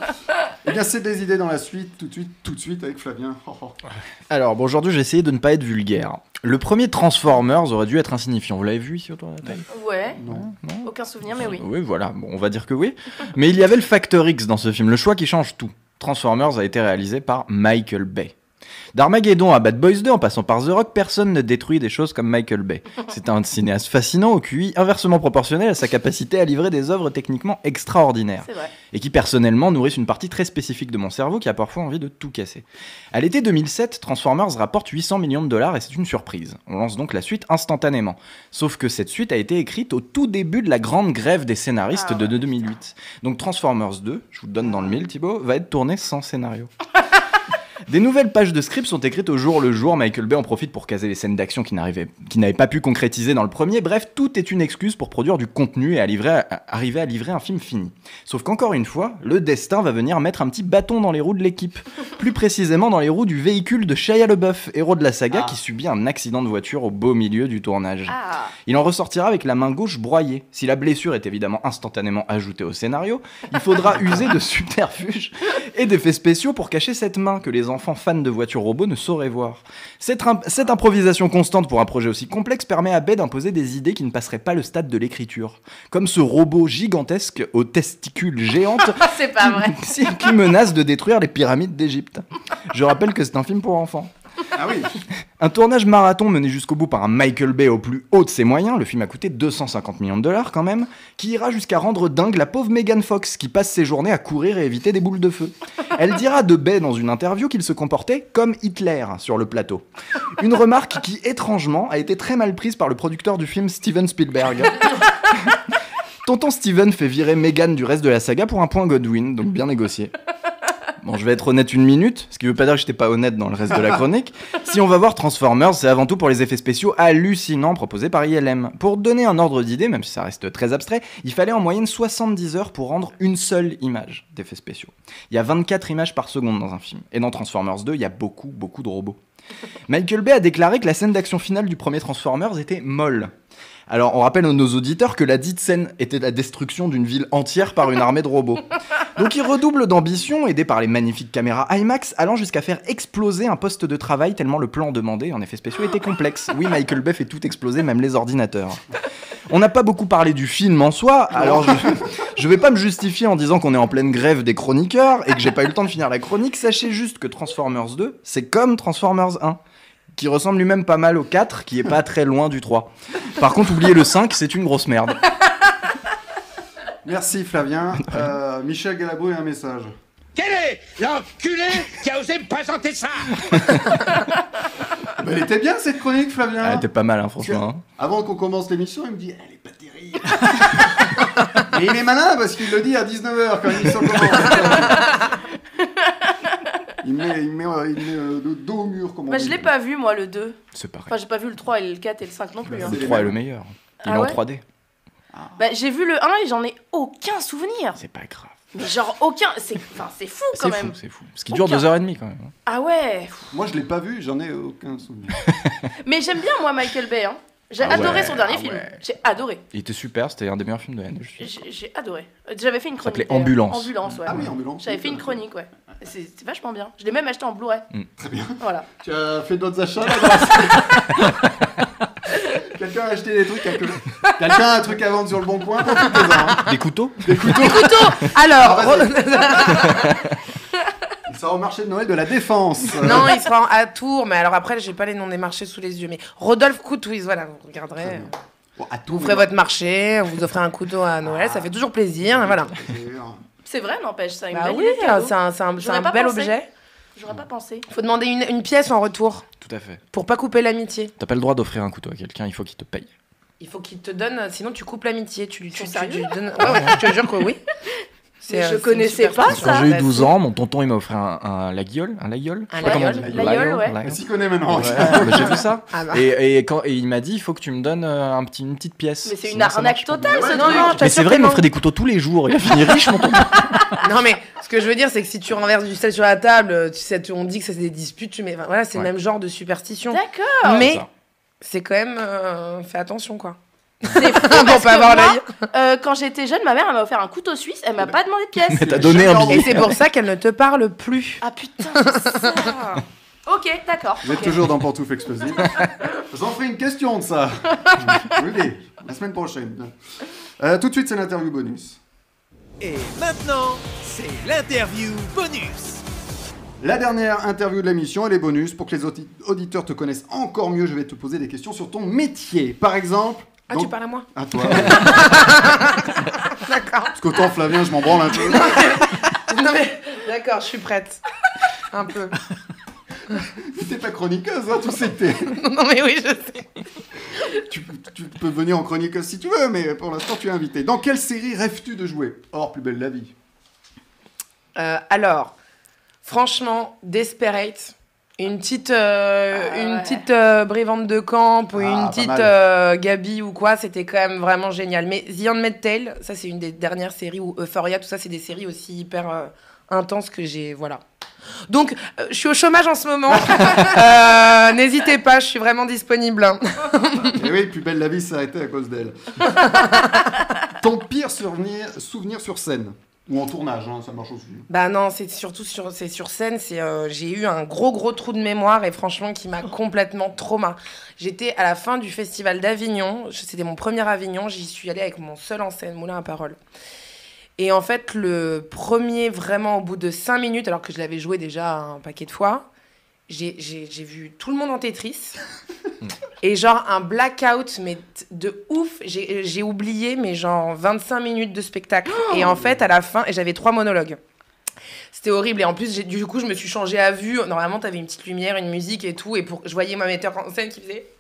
Eh bien, c'est des idées dans la suite, tout de suite avec Flavien. Oh, oh. Alors, bon, aujourd'hui, j'ai essayé de ne pas être vulgaire. Le premier Transformers aurait dû être insignifiant. Vous l'avez vu ici autour de la table? Ouais. Non. Aucun souvenir, mais oui. Oui, voilà. Bon, on va dire que oui. Mais il y avait le Factor X dans ce film, le choix qui change tout. Transformers a été réalisé par Michael Bay. D'Armageddon à Bad Boys 2 en passant par The Rock, personne ne détruit des choses comme Michael Bay. C'est un cinéaste fascinant au QI inversement proportionnel à sa capacité à livrer des œuvres techniquement extraordinaires. C'est vrai. Et qui personnellement nourrissent une partie très spécifique de mon cerveau qui a parfois envie de tout casser. À l'été 2007, Transformers rapporte 800 millions de dollars et c'est une surprise. On lance donc la suite instantanément. Sauf que cette suite a été écrite au tout début de la grande grève des scénaristes de 2008. Donc Transformers 2, je vous le donne dans le mille Thibaut, va être tourné sans scénario. Des nouvelles pages de script sont écrites au jour le jour. Michael Bay en profite pour caser les scènes d'action qui n'avaient pas pu concrétiser dans le premier. Bref, tout est une excuse pour produire du contenu et arriver à livrer un film fini. Sauf qu'encore une fois, le destin va venir mettre un petit bâton dans les roues de l'équipe. Plus précisément dans les roues du véhicule de Shia LaBeouf, héros de la saga qui subit un accident de voiture au beau milieu du tournage. Il en ressortira avec la main gauche broyée. Si la blessure est évidemment instantanément ajoutée au scénario, il faudra user de subterfuges et d'effets spéciaux pour cacher cette main que les enfants fans de voitures robots ne sauraient voir. Cette improvisation constante pour un projet aussi complexe permet à Bay d'imposer des idées qui ne passeraient pas le stade de l'écriture. Comme ce robot gigantesque aux testicules géantes C'est pas vrai. qui menace de détruire les pyramides d'Égypte. Je rappelle que c'est un film pour enfants. Ah oui. Un tournage marathon mené jusqu'au bout par un Michael Bay au plus haut de ses moyens, le film a coûté 250 millions de dollars quand même, qui ira jusqu'à rendre dingue la pauvre Megan Fox qui passe ses journées à courir et éviter des boules de feu. Elle dira de Bay dans une interview qu'il se comportait comme Hitler sur le plateau. Une remarque qui, étrangement, a été très mal prise par le producteur du film Steven Spielberg. Tonton Steven fait virer Megan du reste de la saga pour un point Godwin, donc bien négocié. Bon, je vais être honnête une minute, ce qui veut pas dire que j'étais pas honnête dans le reste de la chronique. Si on va voir Transformers, c'est avant tout pour les effets spéciaux hallucinants proposés par ILM. Pour donner un ordre d'idée, même si ça reste très abstrait, il fallait en moyenne 70 heures pour rendre une seule image d'effets spéciaux. Il y a 24 images par seconde dans un film. Et dans Transformers 2, il y a beaucoup de robots. Michael Bay a déclaré que la scène d'action finale du premier Transformers était molle. Alors, on rappelle à nos auditeurs que la dite scène était la destruction d'une ville entière par une armée de robots. Donc il redouble d'ambition, aidé par les magnifiques caméras IMAX, allant jusqu'à faire exploser un poste de travail tellement le plan demandé en effets spéciaux était complexe. Oui, Michael Bay fait tout exploser, même les ordinateurs. On n'a pas beaucoup parlé du film en soi, alors je vais pas me justifier en disant qu'on est en pleine grève des chroniqueurs et que j'ai pas eu le temps de finir la chronique. Sachez juste que Transformers 2, c'est comme Transformers 1. Qui ressemble lui-même pas mal au 4, qui est pas très loin du 3. Par contre, oubliez le 5, c'est une grosse merde. Merci Flavien. Michel Galabru a un message. Quel est l'enculé qui a osé me présenter ça? Elle était bien cette chronique, Flavien. Elle était pas mal, hein, franchement. Avant qu'on commence l'émission, il me dit elle est pas terrible. Mais il est malin parce qu'il le dit à 19h quand l'émission commence. Il met le dos au mur, comme on dit. Je l'ai pas vu, moi, le 2. C'est pareil. Enfin, j'ai pas vu le 3 et le 4 et le 5 non plus. Le 3 est le meilleur. Il est en 3D. J'ai vu le 1 et j'en ai aucun souvenir. C'est pas grave. Mais genre, aucun. C'est fou quand même. C'est fou. Ce qui dure 2h30 quand même. Ah ouais. Moi, je l'ai pas vu, j'en ai aucun souvenir. Mais j'aime bien, moi, Michael Bay. Hein. J'ai adoré son dernier film. J'ai adoré. Il était super, c'était un des meilleurs films de l'année. J'ai adoré. J'avais fait une chronique. Ça s'appelait Ambulance. Ambulance, ouais. Ah oui, Ambulance. J'avais fait une chronique, ouais. C'est vachement bien. Je l'ai même acheté en Blu-ray. Très bien. Voilà. Tu as fait d'autres achats là? Quelqu'un a acheté des trucs? Quelqu'un a un truc à vendre sur le bon coin? Des couteaux? Des couteaux. Alors, sera au marché de Noël de la Défense. Non, il sera à Tours, mais alors après, j'ai pas les noms des marchés sous les yeux. Mais Rodolphe Coutouise, voilà, vous regarderez. Bon, à Tours, Vous ferez votre marché, vous offrez un couteau à Noël, ça fait toujours plaisir, voilà. C'est vrai, n'empêche, ça. Une Bah belle oui, idée de cadeau. c'est un J'aurais pas bel pensé. objet. J'aurais pas pensé. Faut demander une pièce en retour Tout à fait. pour pas couper l'amitié. T'as pas le droit d'offrir un couteau à quelqu'un, il faut qu'il te paye. Il faut qu'il te donne, sinon tu coupes l'amitié. Tu sérieux donnes... ouais, je te jure que oui. Mais je c'est une connaissais pas superstition. ça. Quand j'ai eu Bah, 12 si. ans, mon tonton il m'a offert un laguiole. Un laguiole Un Je sais pas comment on laguiole. dit. Laguiole, ouais. Laguiole. s'y connaît maintenant. Ouais, mais j'ai vu ça. Ah bah. Et il m'a dit il faut que tu me donnes une petite pièce. Mais c'est une Sinon, ça arnaque marche pas. totale, ce Non, truc. non, je Mais t'assure c'est vrai, que il non. m'offrait des couteaux tous les jours. Il a fini riche, mon tonton. Non, mais ce que je veux dire, c'est que si tu renverses du sel sur la table, tu sais, on dit que c'est des disputes, enfin, voilà, c'est Ouais. le même genre de superstition. D'accord. Mais ça. c'est quand même. Fais attention, quoi. C'est fou Pour parce pas que avoir moi, l'œil. quand j'étais jeune, ma mère elle m'a offert un couteau suisse, elle m'a pas demandé de pièce. Mais t'as donné un billet. Et c'est pour ça qu'elle ne te parle plus. Ah putain, c'est ça. Ok, d'accord. Vous êtes ok. toujours dans Pantoufles Explosives. J'en ferai une question de ça. Oui, la semaine prochaine. Tout de suite, c'est l'interview bonus. Et maintenant, c'est l'interview bonus. La dernière interview de l'émission, elle est bonus. Pour que les auditeurs te connaissent encore mieux, je vais te poser des questions sur ton métier. Par exemple... Ah, tu parles à moi? À toi. D'accord. Parce qu'autant Flavien, je m'en branle un peu. Non, mais d'accord, je suis prête. Un peu. T'es pas chroniqueuse, hein, tu sais que t'es... Non, mais oui, je sais. tu peux venir en chroniqueuse si tu veux, mais pour l'instant, tu es invité. Dans quelle série rêves-tu de jouer? Or, Plus belle la vie. Alors, franchement, Desperate. Une petite brivante de camp ou une pas petite mal. Gabi ou quoi, c'était quand même vraiment génial. Mais The Handmaid's Tale, ça c'est une des dernières séries, ou Euphoria, tout ça c'est des séries aussi hyper intenses que j'ai, voilà. Donc, je suis au chômage en ce moment. N'hésitez pas, je suis vraiment disponible. Et oui, Plus belle la vie s'est arrêtée à cause d'elle. Ton pire souvenir sur scène? Ou en tournage, hein, ça marche aussi. Bah non, c'est surtout sur scène. J'ai eu un gros trou de mémoire et franchement qui m'a complètement trauma. J'étais à la fin du festival d'Avignon. C'était mon premier Avignon. J'y suis allée avec mon seul en scène, Moulin à Parole. Et en fait, le premier, vraiment au bout de 5 minutes, alors que je l'avais joué déjà un paquet de fois, j'ai vu tout le monde en Tetris. Et genre un blackout, mais de ouf. J'ai oublié, mais genre 25 minutes de spectacle. Et en fait, à la fin, et j'avais 3 monologues. C'était horrible. Et en plus, du coup, je me suis changée à vue. Normalement, t'avais une petite lumière, une musique et tout. Et je voyais ma metteur en scène qui faisait...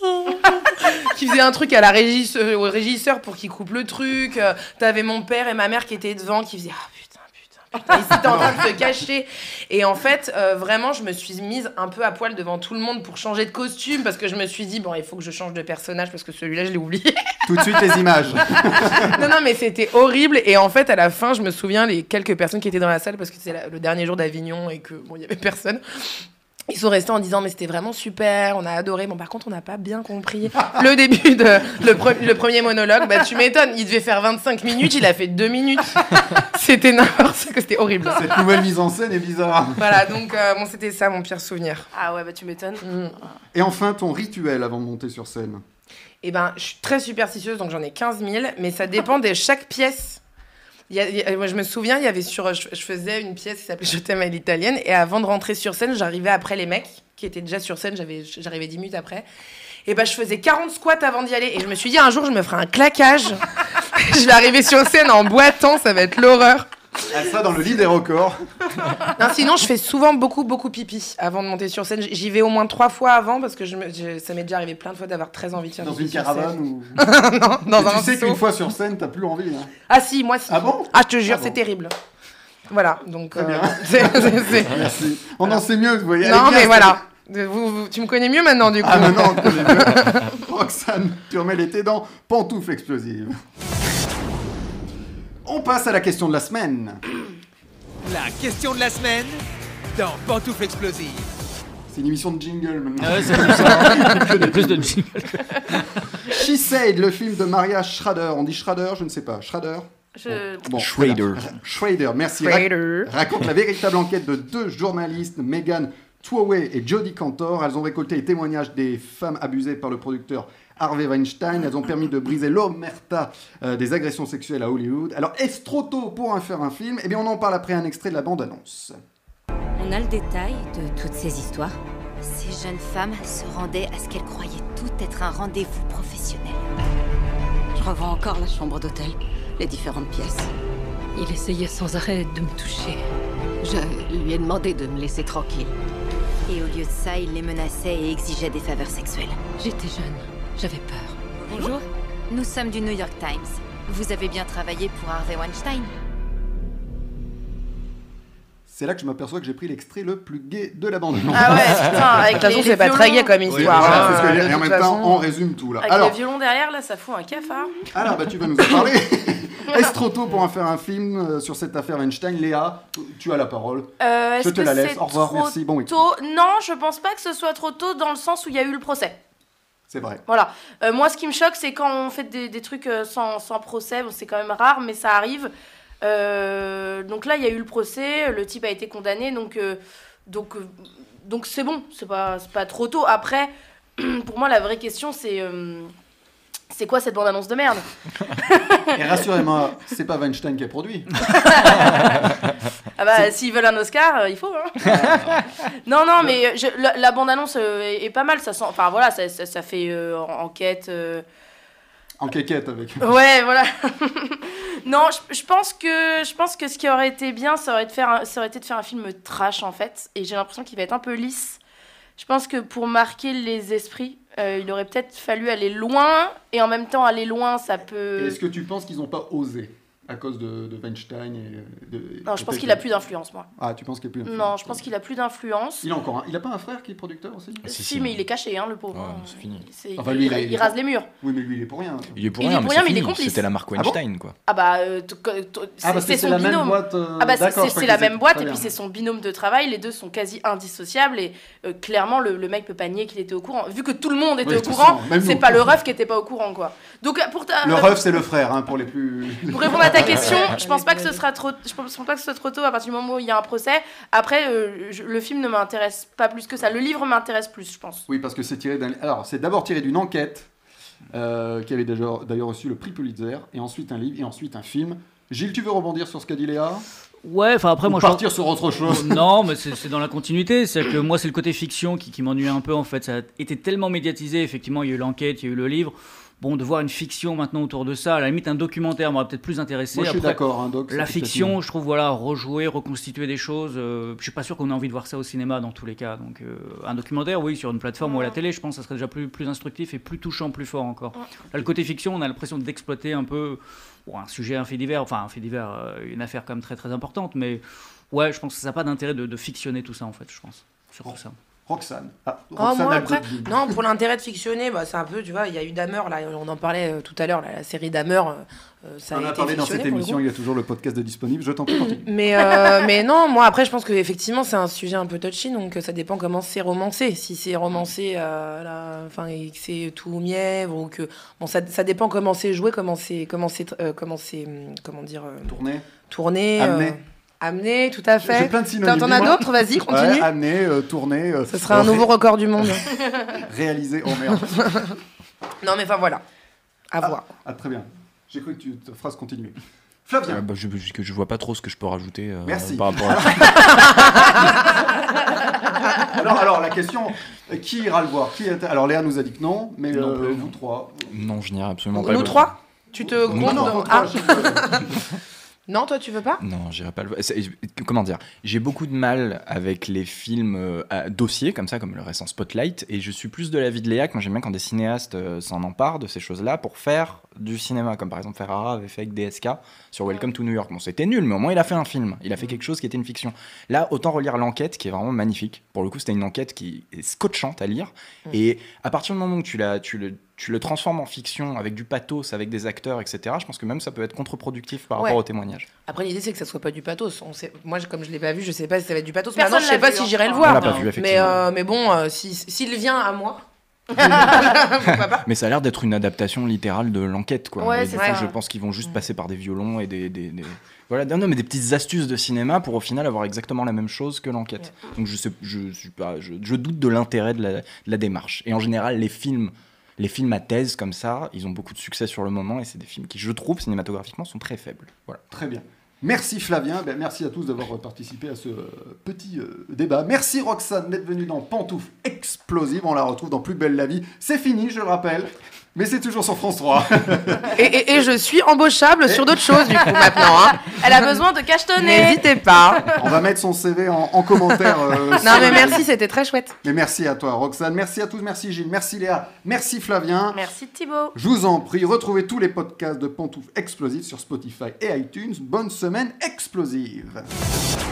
qui faisait un truc à la au régisseur pour qu'il coupe le truc. T'avais mon père et ma mère qui étaient devant, qui faisaient... Ah, putain. Ils étaient en train de se cacher. Et en fait, vraiment, je me suis mise un peu à poil devant tout le monde pour changer de costume parce que je me suis dit, bon, il faut que je change de personnage parce que celui-là, je l'ai oublié. Tout de suite, les images. Non, mais c'était horrible. Et en fait, à la fin, je me souviens, les quelques personnes qui étaient dans la salle parce que c'était le dernier jour d'Avignon et que, bon, il y avait personne. Ils sont restés en disant mais c'était vraiment super, on a adoré. Bon par contre on n'a pas bien compris le début le premier monologue. Bah tu m'étonnes, il devait faire 25 minutes, il a fait 2 minutes. C'était n'importe quoi, c'était horrible. Cette nouvelle mise en scène est bizarre. Voilà donc bon c'était ça mon pire souvenir. Ah ouais bah tu m'étonnes. Et enfin ton rituel avant de monter sur scène? Eh ben je suis très superstitieuse donc j'en ai 15 000, mais ça dépend de chaque pièce. Moi, je me souviens, il y avait je faisais une pièce qui s'appelait Je t'aime à l'italienne, et avant de rentrer sur scène, j'arrivais après les mecs qui étaient déjà sur scène, j'arrivais 10 minutes après. Et ben je faisais 40 squats avant d'y aller, et je me suis dit un jour je me ferai un claquage. Je vais arriver sur scène en boitant, ça va être l'horreur. Ah, ça dans le lit des records. Non, sinon je fais souvent beaucoup pipi avant de monter sur scène. J'y vais au moins 3 fois avant parce que ça m'est déjà arrivé plein de fois d'avoir très envie de faire Dans pipi une sur caravane scène. ou... Non, dans un tu sais seau. qu'une fois sur scène, t'as plus envie. Hein. Ah si, moi si. Ah bon? Ah je te jure, Ah bon. c'est terrible. Voilà, donc... Très bien. c'est- Merci. On en sait mieux, vous voyez. Non, Elle est mais bien, voilà. Tu me connais mieux maintenant, du coup. Ah, maintenant, on connaît mieux. Roxane, tu remets l'été dans Pantoufles Explosives. On passe à la question de la semaine. La question de la semaine dans Pantoufles Explosives. C'est une émission de jingle maintenant. Ah ouais, c'est plus ça. Plus de jingle. She Said, le film de Maria Schrader. On dit Schrader, je ne sais pas. Schrader? Bon, Schrader. Schrader, merci. Schrader. Raconte la véritable enquête de 2 journalistes, Megan Twoway et Jodie Cantor. Elles ont récolté les témoignages des femmes abusées par le producteur Harvey Weinstein. Elles ont permis de briser l'omerta des agressions sexuelles à Hollywood. Alors, est-ce trop tôt pour en faire un film? Eh bien, on en parle après un extrait de la bande-annonce. On a le détail de toutes ces histoires? Ces jeunes femmes se rendaient à ce qu'elles croyaient tout être un rendez-vous professionnel. Je revois encore la chambre d'hôtel, les différentes pièces. Il essayait sans arrêt de me toucher. Je lui ai demandé de me laisser tranquille. Et au lieu de ça, il les menaçait et exigeait des faveurs sexuelles. J'étais jeune, j'avais peur. Bonjour, nous sommes du New York Times. Vous avez bien travaillé pour Harvey Weinstein? C'est là que je m'aperçois que j'ai pris l'extrait le plus gay de la bande. Ah ouais, putain, avec de toute façon, c'est pas très gay comme histoire. Voilà, hein, c'est ce que je veux dire. de Et en toute même temps, façon. on résume tout là. Avec Alors, les violons derrière, là, ça fout un cafard. alors tu vas nous en parler. Est-ce trop tôt pour en faire un film sur cette affaire Weinstein? Léa, tu as la parole. Je te la laisse. Au revoir, merci. Bon week-end. Non, je pense pas que ce soit trop tôt dans le sens où il y a eu le procès. C'est vrai. Voilà. Moi, ce qui me choque, c'est quand on fait des trucs sans procès. Bon, c'est quand même rare, mais ça arrive. Donc là, il y a eu le procès. Le type a été condamné. Donc c'est bon. C'est pas trop tôt. Après, pour moi, la vraie question, c'est quoi cette bande-annonce de merde? Et rassurez-moi, c'est pas Weinstein qui a produit. Ah bah, s'ils veulent un Oscar, il faut. Hein. Non, mais la bande-annonce est pas mal. Ça sent, enfin voilà, ça fait enquête. En quéquette avec. Ouais, voilà. Non, je pense que ce qui aurait été bien, ça aurait été de faire un film trash en fait. Et j'ai l'impression qu'il va être un peu lisse. Je pense que pour marquer les esprits, il aurait peut-être fallu aller loin. Et en même temps, aller loin, ça peut... Et est-ce que tu penses qu'ils n'ont pas osé à cause de Weinstein Non, je pense qu'il a plus d'influence, moi. Ah, tu penses qu'il a plus d'influence? Non, je pense qu'il a plus d'influence. Il a pas un frère qui est producteur aussi? Si, mais il est caché, hein, le pauvre. Ouais, c'est fini. Enfin, lui, il rase les murs. Oui, mais lui, il est pour rien. Il est pour rien, mais il est fini. complice. C'était la marque Weinstein, quoi. Ah bah, parce que c'est son la binôme. même boîte. Ah bah, d'accord, c'est la même boîte, très et puis bien. c'est son binôme de travail. Les deux sont quasi indissociables, et clairement, le mec peut pas nier qu'il était au courant. Vu que tout le monde était Oui, au de toute courant, façon, même c'est nous. pas le ref qui était pas au courant, quoi. Donc, Le ref, c'est le frère, hein, pour les plus. Pour répondre à ta question, je pense pas que ce sera trop. Je pense pas que ce soit trop tôt à partir du moment où il y a un procès. Après, le film ne m'intéresse pas plus que ça. Le livre m'intéresse plus, je pense. Oui, parce que c'est tiré d'un. Alors, c'est d'abord tiré d'une enquête qui avait d'ailleurs reçu le prix Pulitzer, et ensuite un livre, et ensuite un film. Gilles, tu veux rebondir sur ce qu'a dit Léa? Ouais, enfin après, moi partir sur autre chose. Non, mais c'est dans la continuité. C'est-à-dire que moi, c'est le côté fiction qui m'ennuie un peu en fait. Ça a été tellement médiatisé. Effectivement, il y a eu l'enquête, il y a eu le livre. Bon, de voir une fiction maintenant autour de ça, à la limite un documentaire m'aurait peut-être plus intéressé. Moi, je suis Après, d'accord, un doc. la fiction, je trouve, voilà, rejouer, reconstituer des choses. Je suis pas sûr qu'on ait envie de voir ça au cinéma dans tous les cas. Donc, un documentaire, oui, sur une plateforme ou à la télé, je pense que ça serait déjà plus instructif et plus touchant, plus fort encore. Là, le côté fiction, on a l'impression d'exploiter un peu un sujet, un fait divers, une affaire quand même très très importante, mais ouais, je pense que ça n'a pas d'intérêt de fictionner tout ça en fait, je pense. Surtout ça. Roxane. Moi, après, non, pour l'intérêt de fictionner, c'est un peu, tu vois, il y a eu Dahmer, là, on en parlait tout à l'heure, la série Dahmer, ça a On été a parlé dans cette fictionné, pour le émission, coup. il y a toujours le podcast de disponible, je t'en prie, continue. Mais non, moi après je pense que effectivement c'est un sujet un peu touchy, donc ça dépend comment c'est romancé. Si c'est romancé et que c'est tout mièvre, ou que bon ça dépend comment c'est joué, comment dire tourné, amené, tout à fait. J'ai plein de synonymes. T'en as d'autres, vas-y, continue. Ouais, amené, tourné. Ce sera un nouveau record du monde. Réalisé, oh merde. Non mais enfin voilà, à voir. Ah, très bien. J'ai cru que ta phrase continuait. Flavien. Je vois pas trop ce que je peux rajouter. Merci. Par rapport à... alors, la question, qui ira le voir? Alors, Léa nous a dit que non, mais Non plus, vous trois. Non, je n'irai absolument pas. Nous trois? Tu te comptes Non, Non, toi tu veux pas? Non, j'irai pas le voir. Comment dire? J'ai beaucoup de mal avec les films à dossier comme ça, comme le récent Spotlight, et je suis plus de l'avis de Léa, que moi j'aime bien quand des cinéastes s'en emparent de ces choses-là pour faire du cinéma, comme par exemple Ferrara avait fait avec DSK sur Welcome to New York. Bon, c'était nul, mais au moins il a fait un film, il a fait quelque chose qui était une fiction. Là, autant relire l'enquête, qui est vraiment magnifique. Pour le coup, c'était une enquête qui est scotchante à lire, et à partir du moment où tu le transformes en fiction avec du pathos, avec des acteurs, etc., je pense que même ça peut être contre-productif par rapport au témoignage. Après, l'idée, c'est que ça soit pas du pathos. Moi, comme je l'ai pas vu, je sais pas si ça va être du pathos. Personne Maintenant, je sais l'a pas vu, si hein. j'irai le On voir. l'a pas vu, effectivement. Mais bon, s'il vient à moi, pourquoi pas. Mais ça a l'air d'être une adaptation littérale de l'enquête, quoi. Ouais, Et c'est du coup, ça. je pense qu'ils vont juste passer par des violons et voilà, non, mais des petites astuces de cinéma pour au final avoir exactement la même chose que l'enquête. Donc je doute de l'intérêt de la démarche. Et en général, les films à thèse comme ça, ils ont beaucoup de succès sur le moment, et c'est des films qui, je trouve, cinématographiquement, sont très faibles. Voilà. Très bien. Merci Flavien, merci à tous d'avoir participé à ce petit débat. Merci Roxane d'être venue dans Pantoufles Explosives. On la retrouve dans Plus belle la vie. C'est fini, je le rappelle, mais c'est toujours sur France 3. Et je suis embauchable sur d'autres choses du coup maintenant. Hein. Elle a besoin de cachetonner. N'hésitez pas. On va mettre son CV en commentaire. Non mais merci, c'était très chouette. Mais merci à toi Roxane, merci à tous, merci Gilles, merci Léa, merci Flavien. Merci Thibaut. Je vous en prie, retrouvez tous les podcasts de Pantoufles Explosives sur Spotify et iTunes. Bonne semaine explosive.